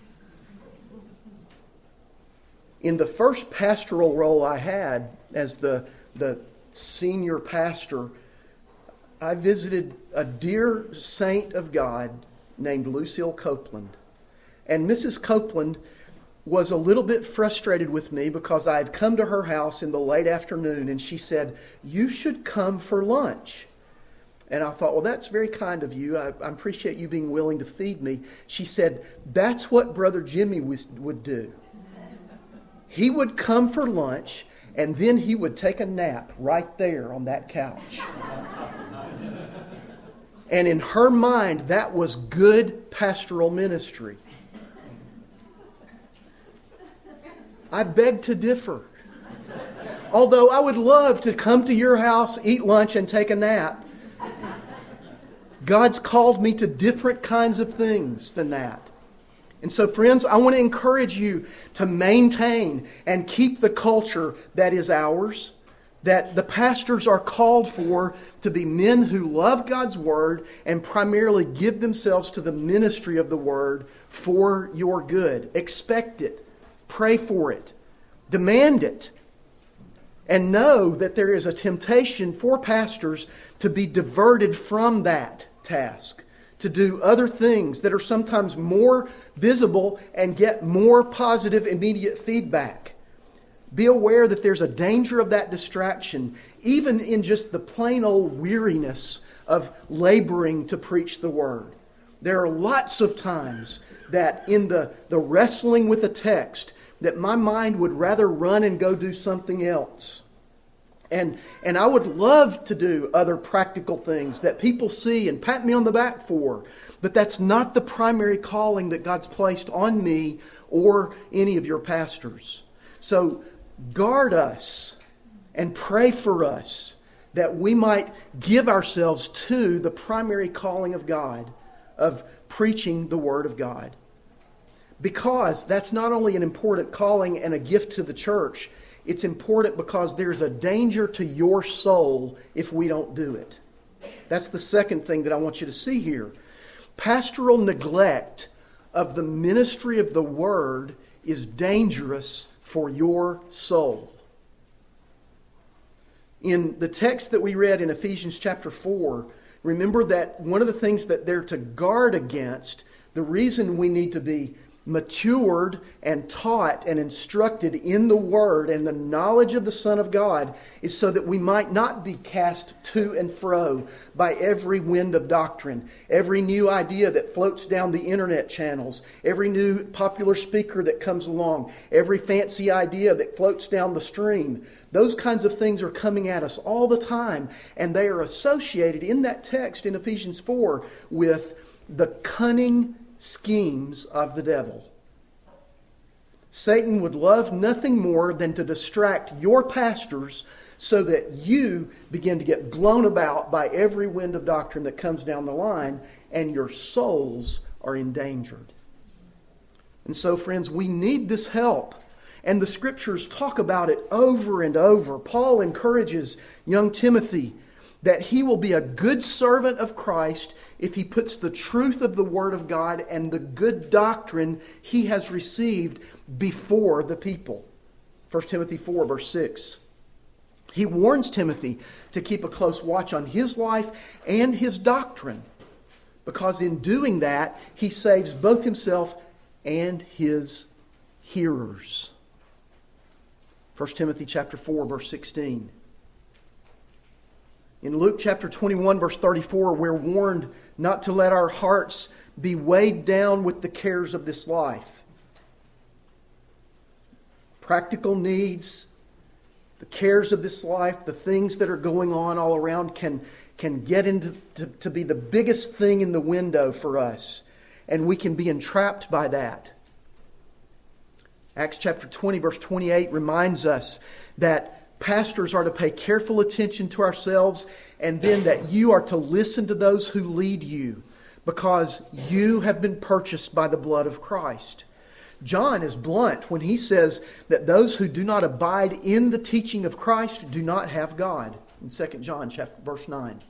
In the first pastoral role I had as the, the senior pastor, I visited a dear saint of God named Lucille Copeland. And Missus Copeland was a little bit frustrated with me because I had come to her house in the late afternoon and she said, "You should come for lunch." And I thought, well, that's very kind of you. I, I appreciate you being willing to feed me. She said, "That's what Brother Jimmy was, would do. He would come for lunch and then he would take a nap right there on that couch." And in her mind, that was good pastoral ministry. I beg to differ. Although I would love to come to your house, eat lunch, and take a nap, God's called me to different kinds of things than that. And so, friends, I want to encourage you to maintain and keep the culture that is ours, that the pastors are called for to be men who love God's Word and primarily give themselves to the ministry of the Word for your good. Expect it. Pray for it. Demand it. And know that there is a temptation for pastors to be diverted from that task, to do other things that are sometimes more visible and get more positive immediate feedback. Be aware that there's a danger of that distraction, even in just the plain old weariness of laboring to preach the Word. There are lots of times that in the, the wrestling with a text, that my mind would rather run and go do something else. And, and I would love to do other practical things that people see and pat me on the back for. But that's not the primary calling that God's placed on me or any of your pastors. So guard us and pray for us that we might give ourselves to the primary calling of God of preaching the Word of God. Because that's not only an important calling and a gift to the church, it's important because there's a danger to your soul if we don't do it. That's the second thing that I want you to see here. Pastoral neglect of the ministry of the Word is dangerous for your soul. In the text that we read in Ephesians chapter four, remember that one of the things that they're to guard against, the reason we need to be matured and taught and instructed in the Word and the knowledge of the Son of God is so that we might not be cast to and fro by every wind of doctrine, every new idea that floats down the internet channels, every new popular speaker that comes along, every fancy idea that floats down the stream. Those kinds of things are coming at us all the time, and they are associated in that text in Ephesians four with the cunning schemes of the devil. Satan would love nothing more than to distract your pastors so that you begin to get blown about by every wind of doctrine that comes down the line, and your souls are endangered. And so, friends, we need this help. And the Scriptures talk about it over and over. Paul encourages young Timothy that he will be a good servant of Christ if he puts the truth of the Word of God and the good doctrine he has received before the people. First Timothy four, verse six. He warns Timothy to keep a close watch on his life and his doctrine, because in doing that, he saves both himself and his hearers. First Timothy chapter four, verse sixteen. In Luke chapter twenty-one, verse thirty-four, we're warned not to let our hearts be weighed down with the cares of this life. Practical needs, the cares of this life, the things that are going on all around can, can get into to, to be the biggest thing in the window for us, and we can be entrapped by that. Acts chapter twenty, verse twenty-eight reminds us that pastors are to pay careful attention to ourselves, and then that you are to listen to those who lead you, because you have been purchased by the blood of Christ. John is blunt when he says that those who do not abide in the teaching of Christ do not have God. In Second John chapter verse nine.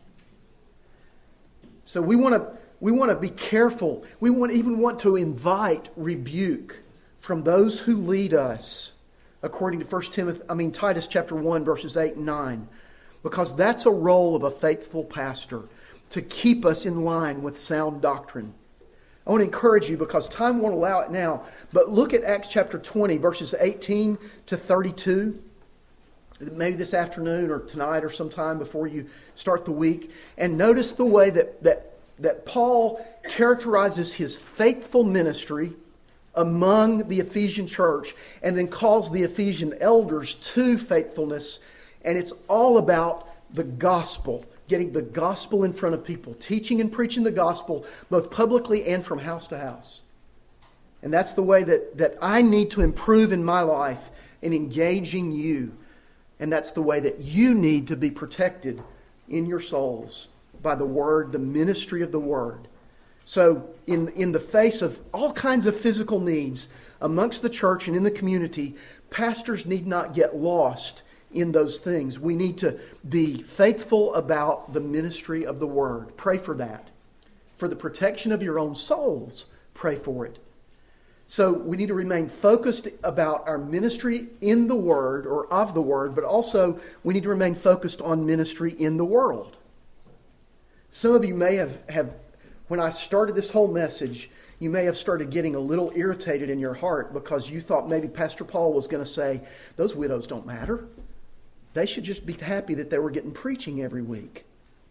So we want to we want to be careful. We want even want to invite rebuke from those who lead us, according to First Timothy, I mean Titus chapter one, verses eight and nine, because that's a role of a faithful pastor, to keep us in line with sound doctrine. I want to encourage you, because time won't allow it now, but look at Acts chapter twenty, verses eighteen to thirty-two. Maybe this afternoon or tonight or sometime before you start the week. And notice the way that, that, that Paul characterizes his faithful ministry among the Ephesian church, and then calls the Ephesian elders to faithfulness. And it's all about the gospel, getting the gospel in front of people, teaching and preaching the gospel both publicly and from house to house. And that's the way that, that I need to improve in my life in engaging you. And that's the way that you need to be protected in your souls by the Word, the ministry of the Word. So in, in the face of all kinds of physical needs amongst the church and in the community, pastors need not get lost in those things. We need to be faithful about the ministry of the Word. Pray for that. For the protection of your own souls, pray for it. So we need to remain focused about our ministry in the Word, or of the Word, but also we need to remain focused on ministry in the world. Some of you may have, have, when I started this whole message, you may have started getting a little irritated in your heart because you thought maybe Pastor Paul was going to say, those widows don't matter. They should just be happy that they were getting preaching every week.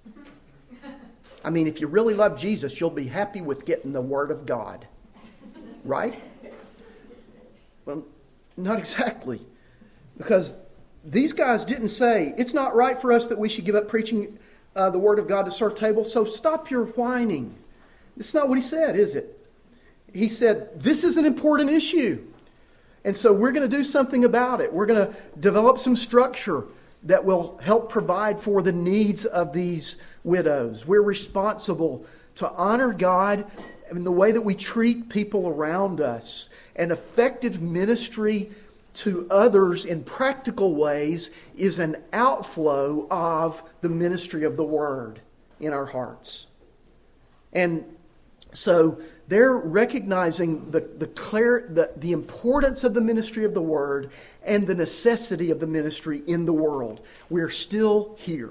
I mean, if you really love Jesus, you'll be happy with getting the Word of God. Right? Well, not exactly. Because these guys didn't say, it's not right for us that we should give up preaching uh, the Word of God to serve tables, so stop your whining. That's not what he said, is it? He said, this is an important issue. And so we're going to do something about it. We're going to develop some structure that will help provide for the needs of these widows. We're responsible to honor God in the way that we treat people around us. An effective ministry to others in practical ways is an outflow of the ministry of the Word in our hearts. And so they're recognizing the, the, clear, the, the importance of the ministry of the Word and the necessity of the ministry in the world. We're still here.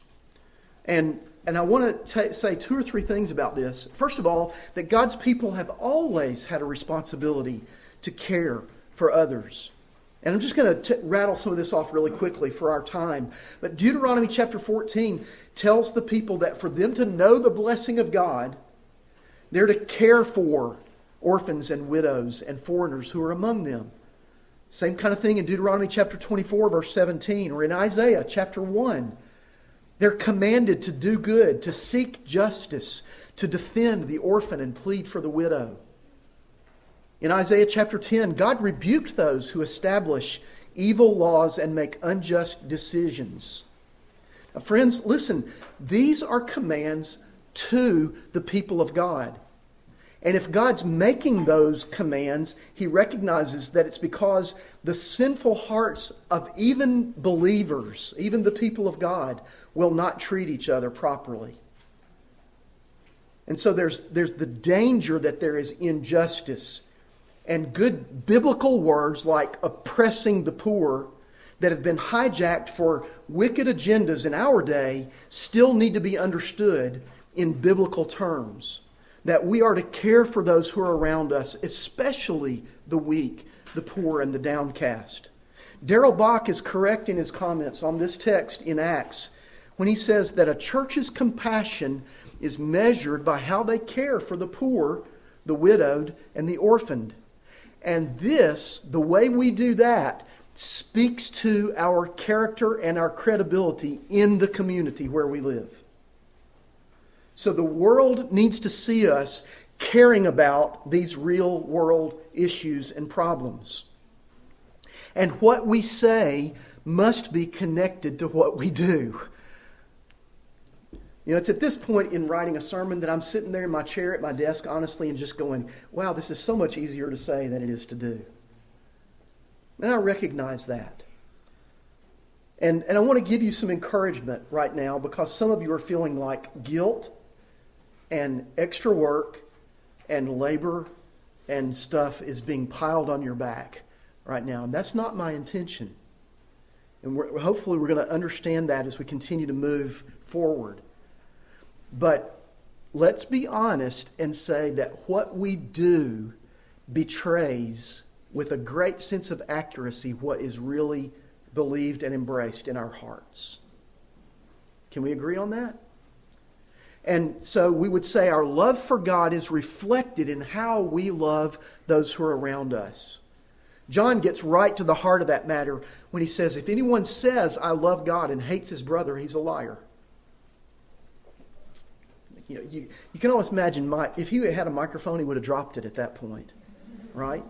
And And I want to t- say two or three things about this. First of all, that God's people have always had a responsibility to care for others. And I'm just going to rattle some of this off really quickly for our time. But Deuteronomy chapter fourteen tells the people that for them to know the blessing of God, they're to care for orphans and widows and foreigners who are among them. Same kind of thing in Deuteronomy chapter twenty-four, verse seventeen, or in Isaiah chapter one. They're commanded to do good, to seek justice, to defend the orphan and plead for the widow. In Isaiah chapter ten, God rebuked those who establish evil laws and make unjust decisions. Now, friends, listen, these are commands to the people of God. And if God's making those commands, He recognizes that it's because the sinful hearts of even believers, even the people of God, will not treat each other properly. And so there's, there's the danger that there is injustice. And good biblical words like oppressing the poor that have been hijacked for wicked agendas in our day still need to be understood in biblical terms. That we are to care for those who are around us, especially the weak, the poor, and the downcast. Darrell Bach is correct in his comments on this text in Acts when he says that a church's compassion is measured by how they care for the poor, the widowed, and the orphaned. And this, the way we do that, speaks to our character and our credibility in the community where we live. So the world needs to see us caring about these real world issues and problems. And what we say must be connected to what we do. You know, it's at this point in writing a sermon that I'm sitting there in my chair at my desk, honestly, and just going, wow, this is so much easier to say than it is to do. And I recognize that. And, and I want to give you some encouragement right now, because some of you are feeling like guilt and extra work and labor and stuff is being piled on your back right now. And that's not my intention. And we're, hopefully we're going to understand that as we continue to move forward. But let's be honest and say that what we do betrays with a great sense of accuracy what is really believed and embraced in our hearts. Can we agree on that? And so we would say our love for God is reflected in how we love those who are around us. John gets right to the heart of that matter when he says, if anyone says, I love God and hates his brother, he's a liar. You know, you, you can almost imagine, my, if he had a microphone, he would have dropped it at that point, right?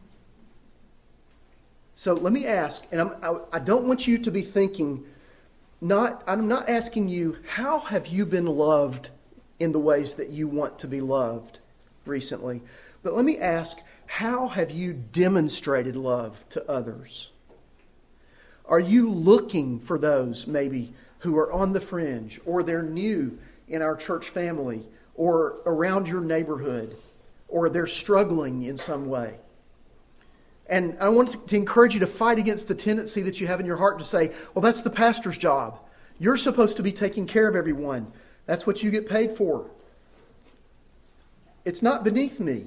So let me ask, and I'm, I, I don't want you to be thinking, not, I'm not asking you, how have you been loved in the ways that you want to be loved recently? But let me ask, how have you demonstrated love to others? Are you looking for those maybe who are on the fringe, or they're new in our church family, or around your neighborhood, or they're struggling in some way? And I want to encourage you to fight against the tendency that you have in your heart to say, well, that's the pastor's job. You're supposed to be taking care of everyone. That's what you get paid for. It's not beneath me.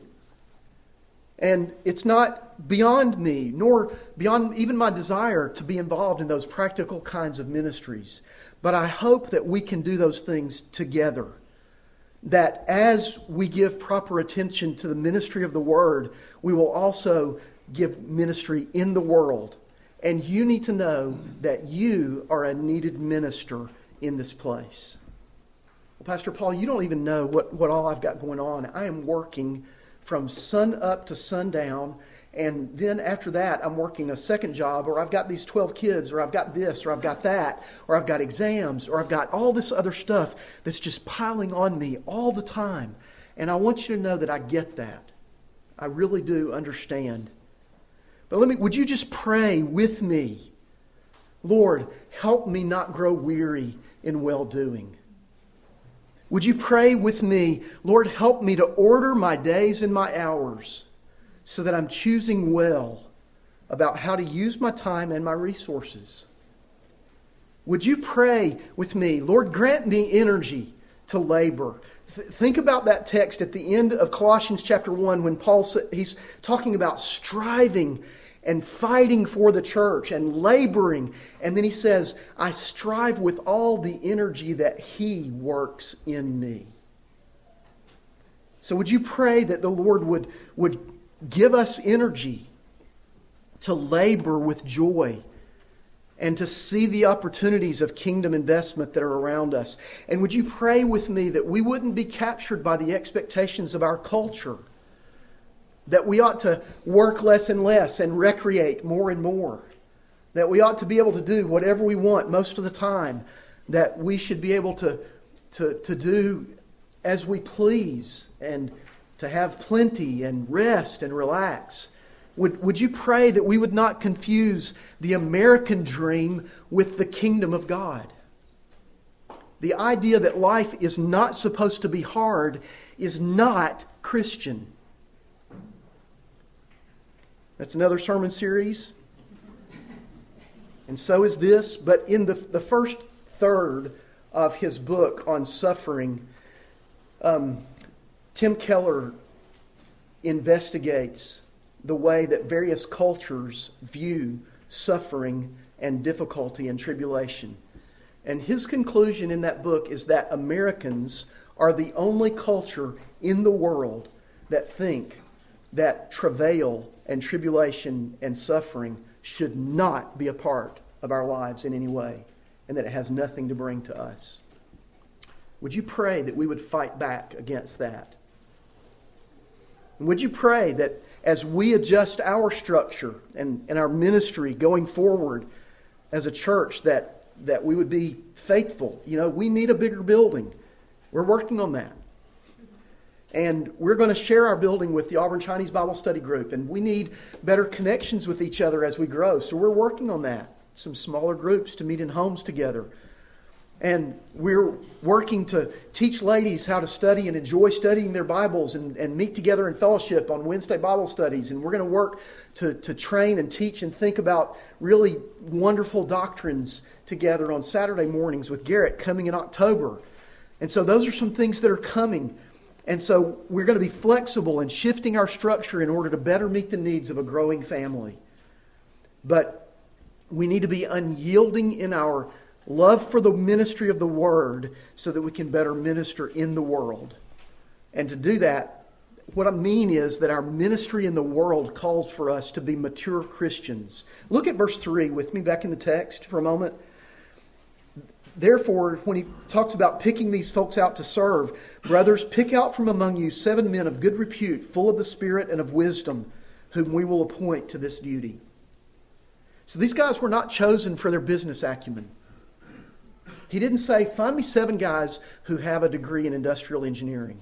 And it's not beyond me, nor beyond even my desire to be involved in those practical kinds of ministries. But I hope that we can do those things together. That as we give proper attention to the ministry of the Word, we will also give ministry in the world. And you need to know that you are a needed minister in this place. Well, Pastor Paul, you don't even know what, what all I've got going on. I am working from sun up to sundown, and then after that I'm working a second job, or I've got these twelve kids, or I've got this, or I've got that, or I've got exams, or I've got all this other stuff that's just piling on me all the time. And I want you to know that I get that. I really do understand. But let me, would you just pray with me? Lord, help me not grow weary in well-doing. Would you pray with me, Lord, help me to order my days and my hours so that I'm choosing well about how to use my time and my resources? Would you pray with me, Lord, grant me energy to labor. Th- think about that text at the end of Colossians chapter one when Paul sa- he's talking about striving and fighting for the church and laboring. And then he says, I strive with all the energy that He works in me. So would you pray that the Lord would, would give us energy to labor with joy and to see the opportunities of kingdom investment that are around us? And would you pray with me that we wouldn't be captured by the expectations of our culture, that we ought to work less and less and recreate more and more, that we ought to be able to do whatever we want most of the time, that we should be able to, to, to do as we please and to have plenty and rest and relax. Would, would you pray that we would not confuse the American dream with the kingdom of God? The idea that life is not supposed to be hard is not Christian. That's another sermon series. And so is this. But in the, the first third of his book on suffering, um, Tim Keller investigates the way that various cultures view suffering and difficulty and tribulation. And his conclusion in that book is that Americans are the only culture in the world that think that travail and tribulation and suffering should not be a part of our lives in any way, and that it has nothing to bring to us. Would you pray that we would fight back against that? And would you pray that as we adjust our structure and, and our ministry going forward as a church, that, that we would be faithful? You know, we need a bigger building. We're working on that. And we're going to share our building with the Auburn Chinese Bible Study Group. And we need better connections with each other as we grow. So we're working on that. Some smaller groups to meet in homes together. And we're working to teach ladies how to study and enjoy studying their Bibles and, and meet together in fellowship on Wednesday Bible studies. And we're going to work to, to train and teach and think about really wonderful doctrines together on Saturday mornings with Garrett coming in October. And so those are some things that are coming. And so we're going to be flexible in shifting our structure in order to better meet the needs of a growing family. But we need to be unyielding in our love for the ministry of the Word so that we can better minister in the world. And to do that, what I mean is that our ministry in the world calls for us to be mature Christians. Look at verse three with me back in the text for a moment. Therefore, when he talks about picking these folks out to serve, brothers, pick out from among you seven men of good repute, full of the Spirit and of wisdom, whom we will appoint to this duty. So these guys were not chosen for their business acumen. He didn't say, find me seven guys who have a degree in industrial engineering.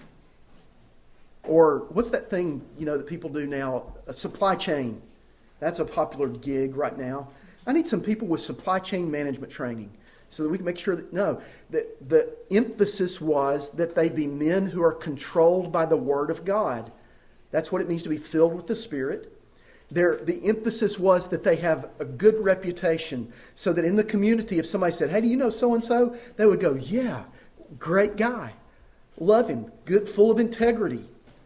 Or what's that thing, you know, that people do now? A supply chain. That's a popular gig right now. I need some people with supply chain management training so that we can make sure that, no, that the emphasis was that they be men who are controlled by the Word of God. That's what it means to be filled with the Spirit. There, the emphasis was that they have a good reputation so that in the community, if somebody said, hey, do you know so-and-so? They would go, yeah, great guy. Love him. Good, full of integrity.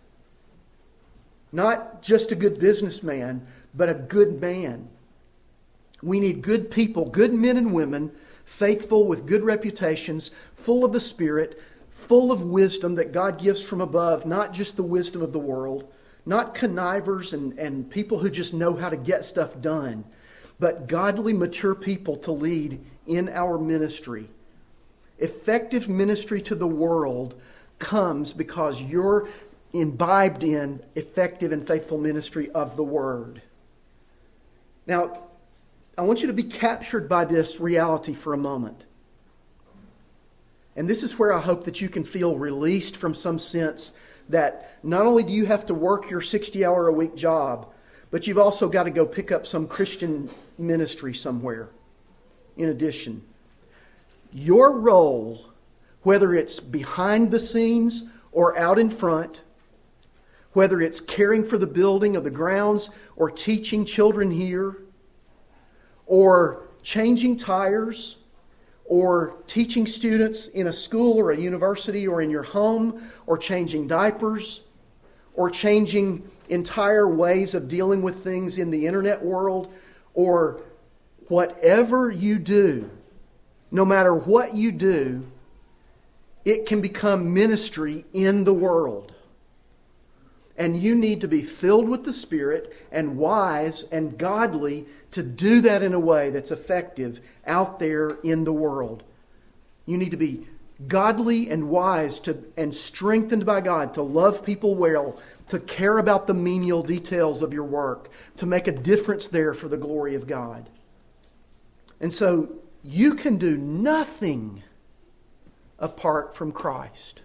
Not just a good businessman, but a good man. We need good people, good men and women, faithful with good reputations, full of the Spirit, full of wisdom that God gives from above, not just the wisdom of the world. Not connivers and, and people who just know how to get stuff done, but godly, mature people to lead in our ministry. Effective ministry to the world comes because you're imbibed in effective and faithful ministry of the Word. Now, I want you to be captured by this reality for a moment. And this is where I hope that you can feel released from some sense that not only do you have to work your sixty-hour-a-week job, but you've also got to go pick up some Christian ministry somewhere in addition. Your role, whether it's behind the scenes or out in front, whether it's caring for the building of the grounds or teaching children here, or changing tires, or teaching students in a school or a university or in your home, or changing diapers, or changing entire ways of dealing with things in the internet world, or whatever you do, no matter what you do, it can become ministry in the world. And you need to be filled with the Spirit and wise and godly to do that in a way that's effective out there in the world. You need to be godly and wise to, and strengthened by God to love people well, to care about the menial details of your work, to make a difference there for the glory of God. And so you can do nothing apart from Christ.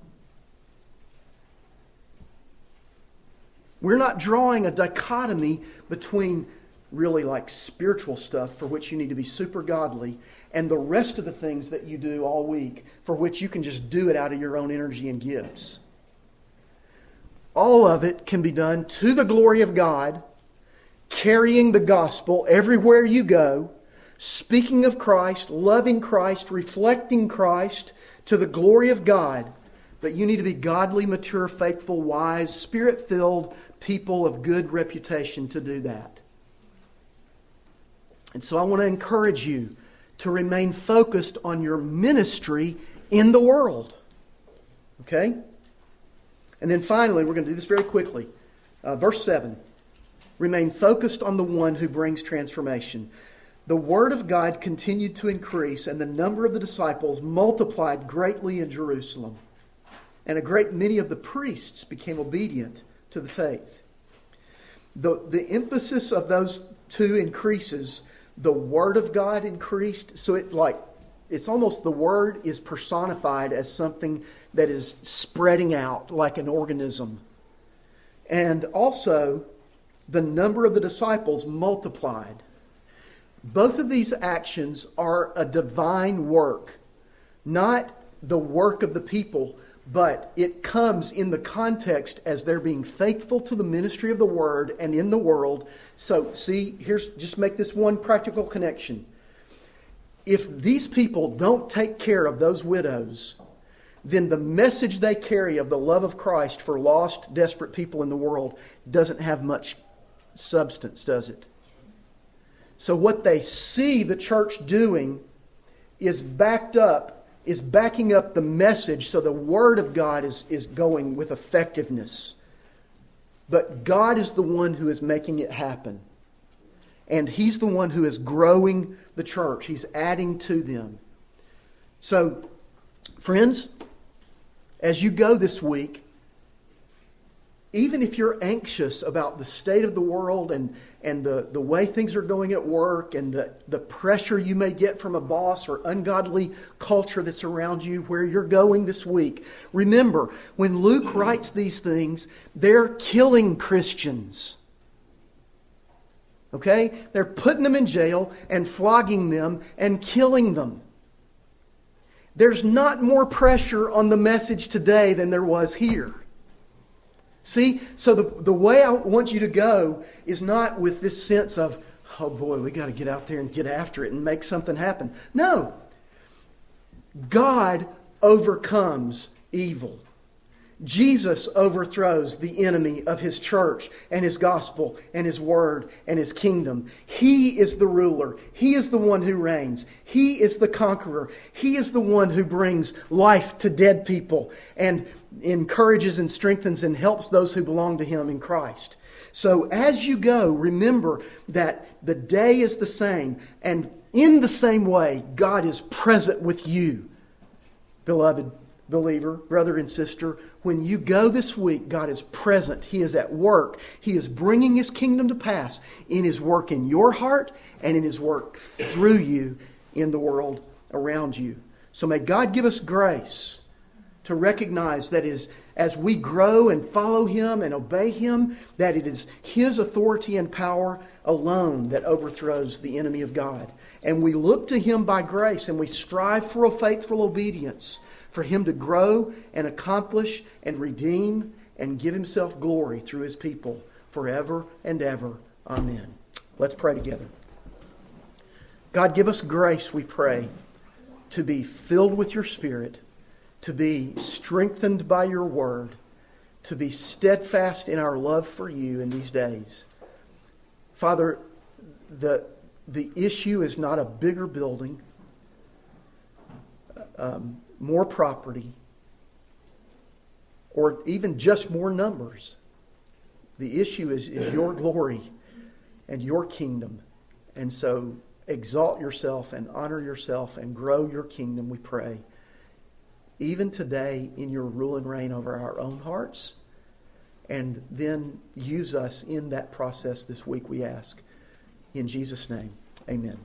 We're not drawing a dichotomy between really like spiritual stuff for which you need to be super godly and the rest of the things that you do all week for which you can just do it out of your own energy and gifts. All of it can be done to the glory of God, carrying the gospel everywhere you go, speaking of Christ, loving Christ, reflecting Christ to the glory of God. But you need to be godly, mature, faithful, wise, Spirit-filled people of good reputation to do that. And so I want to encourage you to remain focused on your ministry in the world. Okay? And then finally, we're going to do this very quickly. Uh, verse seven. Remain focused on the one who brings transformation. the word of God continued to increase, and the number of the disciples multiplied greatly in Jerusalem. And a great many of the priests became obedient to the faith. The, the emphasis of those two increases. The word of God increased, so it like it's almost the word is personified as something that is spreading out like an organism. And also, the number of the disciples multiplied. Both of these actions are a divine work, not the work of the people, but it comes in the context as they're being faithful to the ministry of the word and in the world. So, see, here's just make this one practical connection. If these people don't take care of those widows, then the message they carry of the love of Christ for lost, desperate people in the world doesn't have much substance, does it? So what they see the church doing is backed up, is backing up the message, so the Word of God is, is going with effectiveness. But God is the one who is making it happen. And He's the one who is growing the church. He's adding to them. So, friends, as you go this week, even if you're anxious about the state of the world and, and the, the way things are going at work and the, the pressure you may get from a boss or ungodly culture that's around you where you're going this week, remember, when Luke writes these things, they're killing Christians. Okay? They're putting them in jail and flogging them and killing them. There's not more pressure on the message today than there was here. See, so the, the way I want you to go is not with this sense of, oh boy, we got to get out there and get after it and make something happen. No. God overcomes evil. Jesus overthrows the enemy of His church and His gospel and His word and His kingdom. He is the ruler. He is the one who reigns. He is the conqueror. He is the one who brings life to dead people and encourages and strengthens and helps those who belong to Him in Christ. So as you go, remember that the day is the same, and in the same way, God is present with you, beloved believer, brother and sister. When you go this week, God is present. He is at work. He is bringing His kingdom to pass in His work in your heart and in His work through you in the world around you. So may God give us grace to recognize that is, as we grow and follow Him and obey Him, that it is His authority and power alone that overthrows the enemy of God. And we look to Him by grace and we strive for a faithful obedience, for Him to grow and accomplish and redeem and give Himself glory through His people forever and ever. Amen. Let's pray together. God, give us grace, we pray, to be filled with Your Spirit, to be strengthened by Your Word, to be steadfast in our love for You in these days. Father, the, the issue is not a bigger building, um, more property, or even just more numbers. The issue is, is Your glory and Your kingdom. And so exalt Yourself and honor Yourself and grow Your kingdom, we pray. Even today in Your rule and reign over our own hearts. And then use us in that process this week, we ask. In Jesus' name, amen.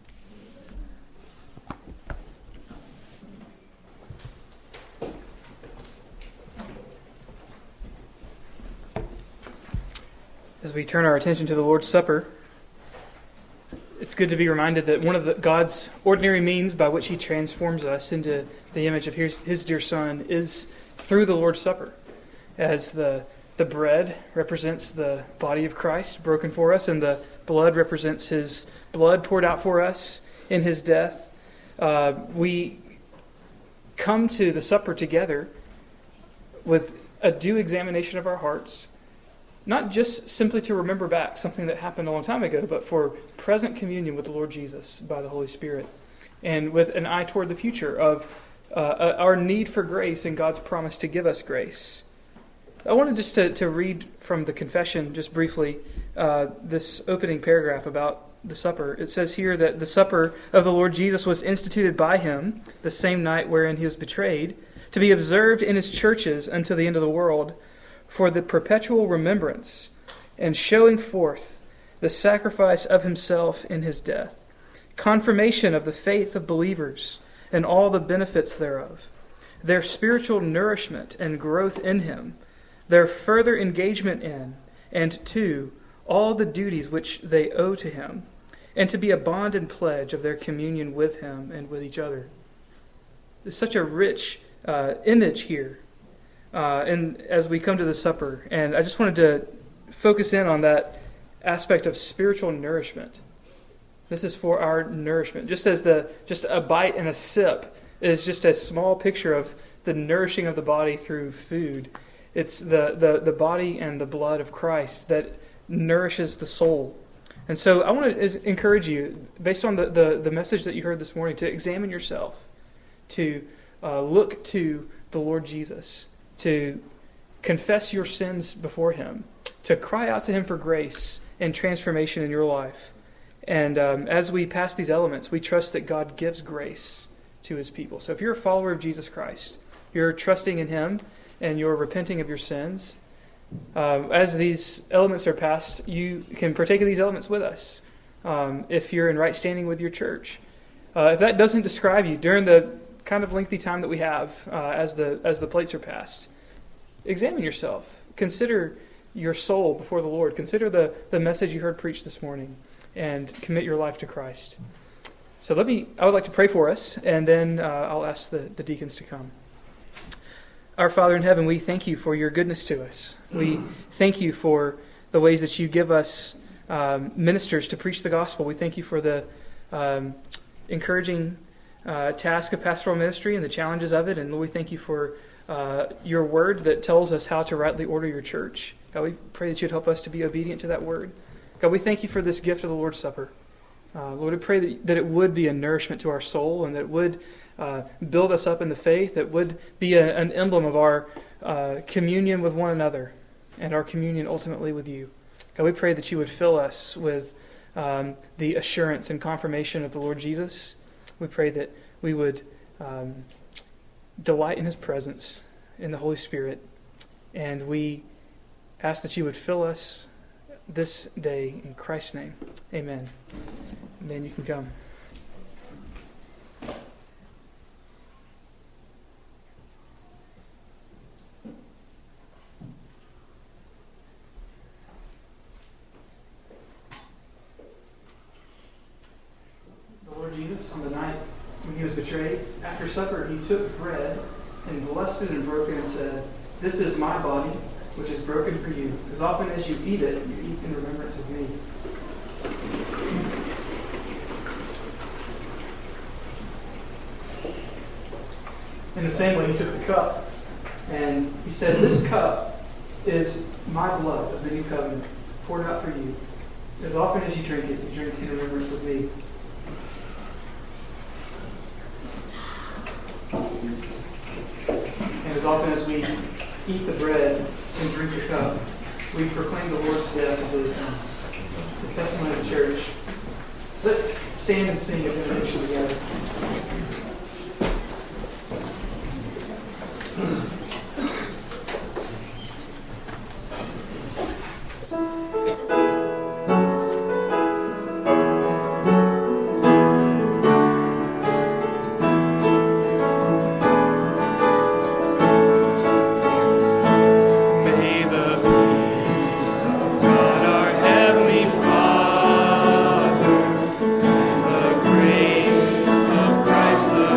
As we turn our attention to the Lord's Supper, it's good to be reminded that one of the, God's ordinary means by which He transforms us into the image of His, His dear Son is through the Lord's Supper. As the, the bread represents the body of Christ broken for us, and the blood represents His blood poured out for us in His death, uh, we come to the supper together with a due examination of our hearts, not just simply to remember back something that happened a long time ago, but for present communion with the Lord Jesus by the Holy Spirit, and with an eye toward the future of uh, our need for grace and God's promise to give us grace. I wanted just to, to read from the confession, just briefly, uh, this opening paragraph about the supper. It says here that the supper of the Lord Jesus was instituted by him the same night wherein he was betrayed, to be observed in his churches until the end of the world, for the perpetual remembrance and showing forth the sacrifice of himself in his death, confirmation of the faith of believers and all the benefits thereof, their spiritual nourishment and growth in him, their further engagement in, and to, all the duties which they owe to him, and to be a bond and pledge of their communion with him and with each other. There's such a rich uh, image here uh, and as we come to the supper. And I just wanted to focus in on that aspect of spiritual nourishment. This is for our nourishment. Just as the just a bite and a sip is just a small picture of the nourishing of the body through food. It's the, the, the body and the blood of Christ that nourishes the soul. And so I want to encourage you, based on the, the, the message that you heard this morning, to examine yourself, to uh, look to the Lord Jesus, to confess your sins before him, to cry out to him for grace and transformation in your life. And um, as we pass these elements, we trust that God gives grace to his people. So if you're a follower of Jesus Christ, you're trusting in him, and you're repenting of your sins, uh, as these elements are passed, you can partake of these elements with us. Um, if you're in right standing with your church. Uh, if that doesn't describe you during the kind of lengthy time that we have uh, as the as the plates are passed, examine yourself. Consider your soul before the Lord. Consider the, the message you heard preached this morning, and commit your life to Christ. So let me, I would like to pray for us, and then uh, I'll ask the, the deacons to come. Our Father in heaven, we thank you for your goodness to us. We thank you for the ways that you give us um, ministers to preach the gospel. We thank you for the um, encouraging uh, task of pastoral ministry and the challenges of it. And Lord, we thank you for uh, your word that tells us how to rightly order your church. God, we pray that you'd help us to be obedient to that word. God, we thank you for this gift of the Lord's Supper. Uh, Lord, I pray that, that it would be a nourishment to our soul, and that it would uh, build us up in the faith, that would be a, an emblem of our uh, communion with one another and our communion ultimately with you. God, we pray that you would fill us with um, the assurance and confirmation of the Lord Jesus. We pray that we would um, delight in his presence in the Holy Spirit, and we ask that you would fill us this day in Christ's name. Amen. And then you can come. The Lord Jesus, on the night when he was betrayed, after supper he took bread and blessed it and broke it and said, "This is my body, which is broken for you. As often as you eat it, you eat in remembrance of me." In the same way, he took the cup, and he said, "This cup is my blood of the new covenant, poured out for you. As often as you drink it, you drink in remembrance of me." And as often as we eat the bread and drink the cup, we proclaim the Lord's death until he comes. It's the testimony of the church. Let's stand and sing a benediction together. Grace of Christ the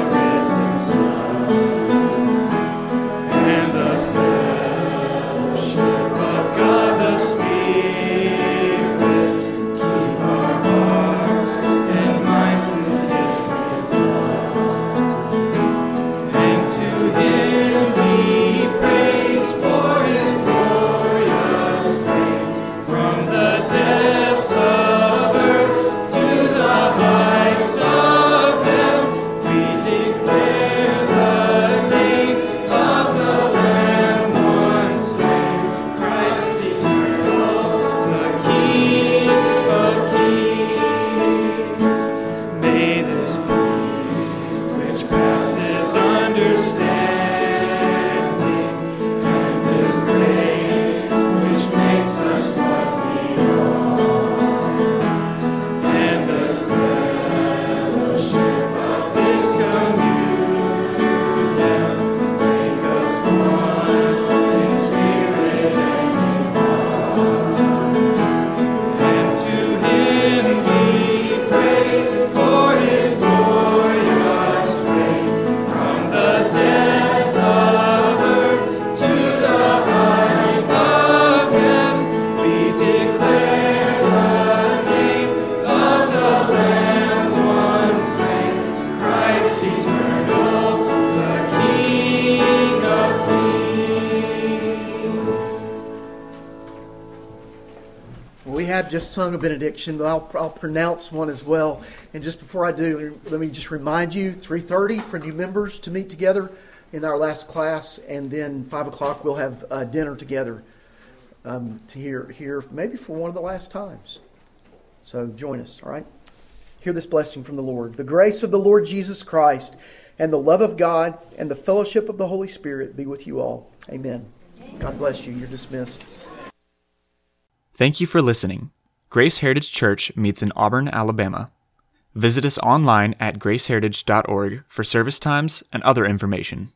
have just sung a benediction, but I'll, I'll pronounce one as well. And just before I do, let me just remind you, three thirty for new members to meet together in our last class, and then five o'clock we'll have uh, dinner together um, to hear, hear maybe for one of the last times. So join us, all right? Hear this blessing from the Lord. The grace of the Lord Jesus Christ and the love of God and the fellowship of the Holy Spirit be with you all. Amen. God bless you. You're dismissed. Thank you for listening. Grace Heritage Church meets in Auburn, Alabama. Visit us online at grace heritage dot org for service times and other information.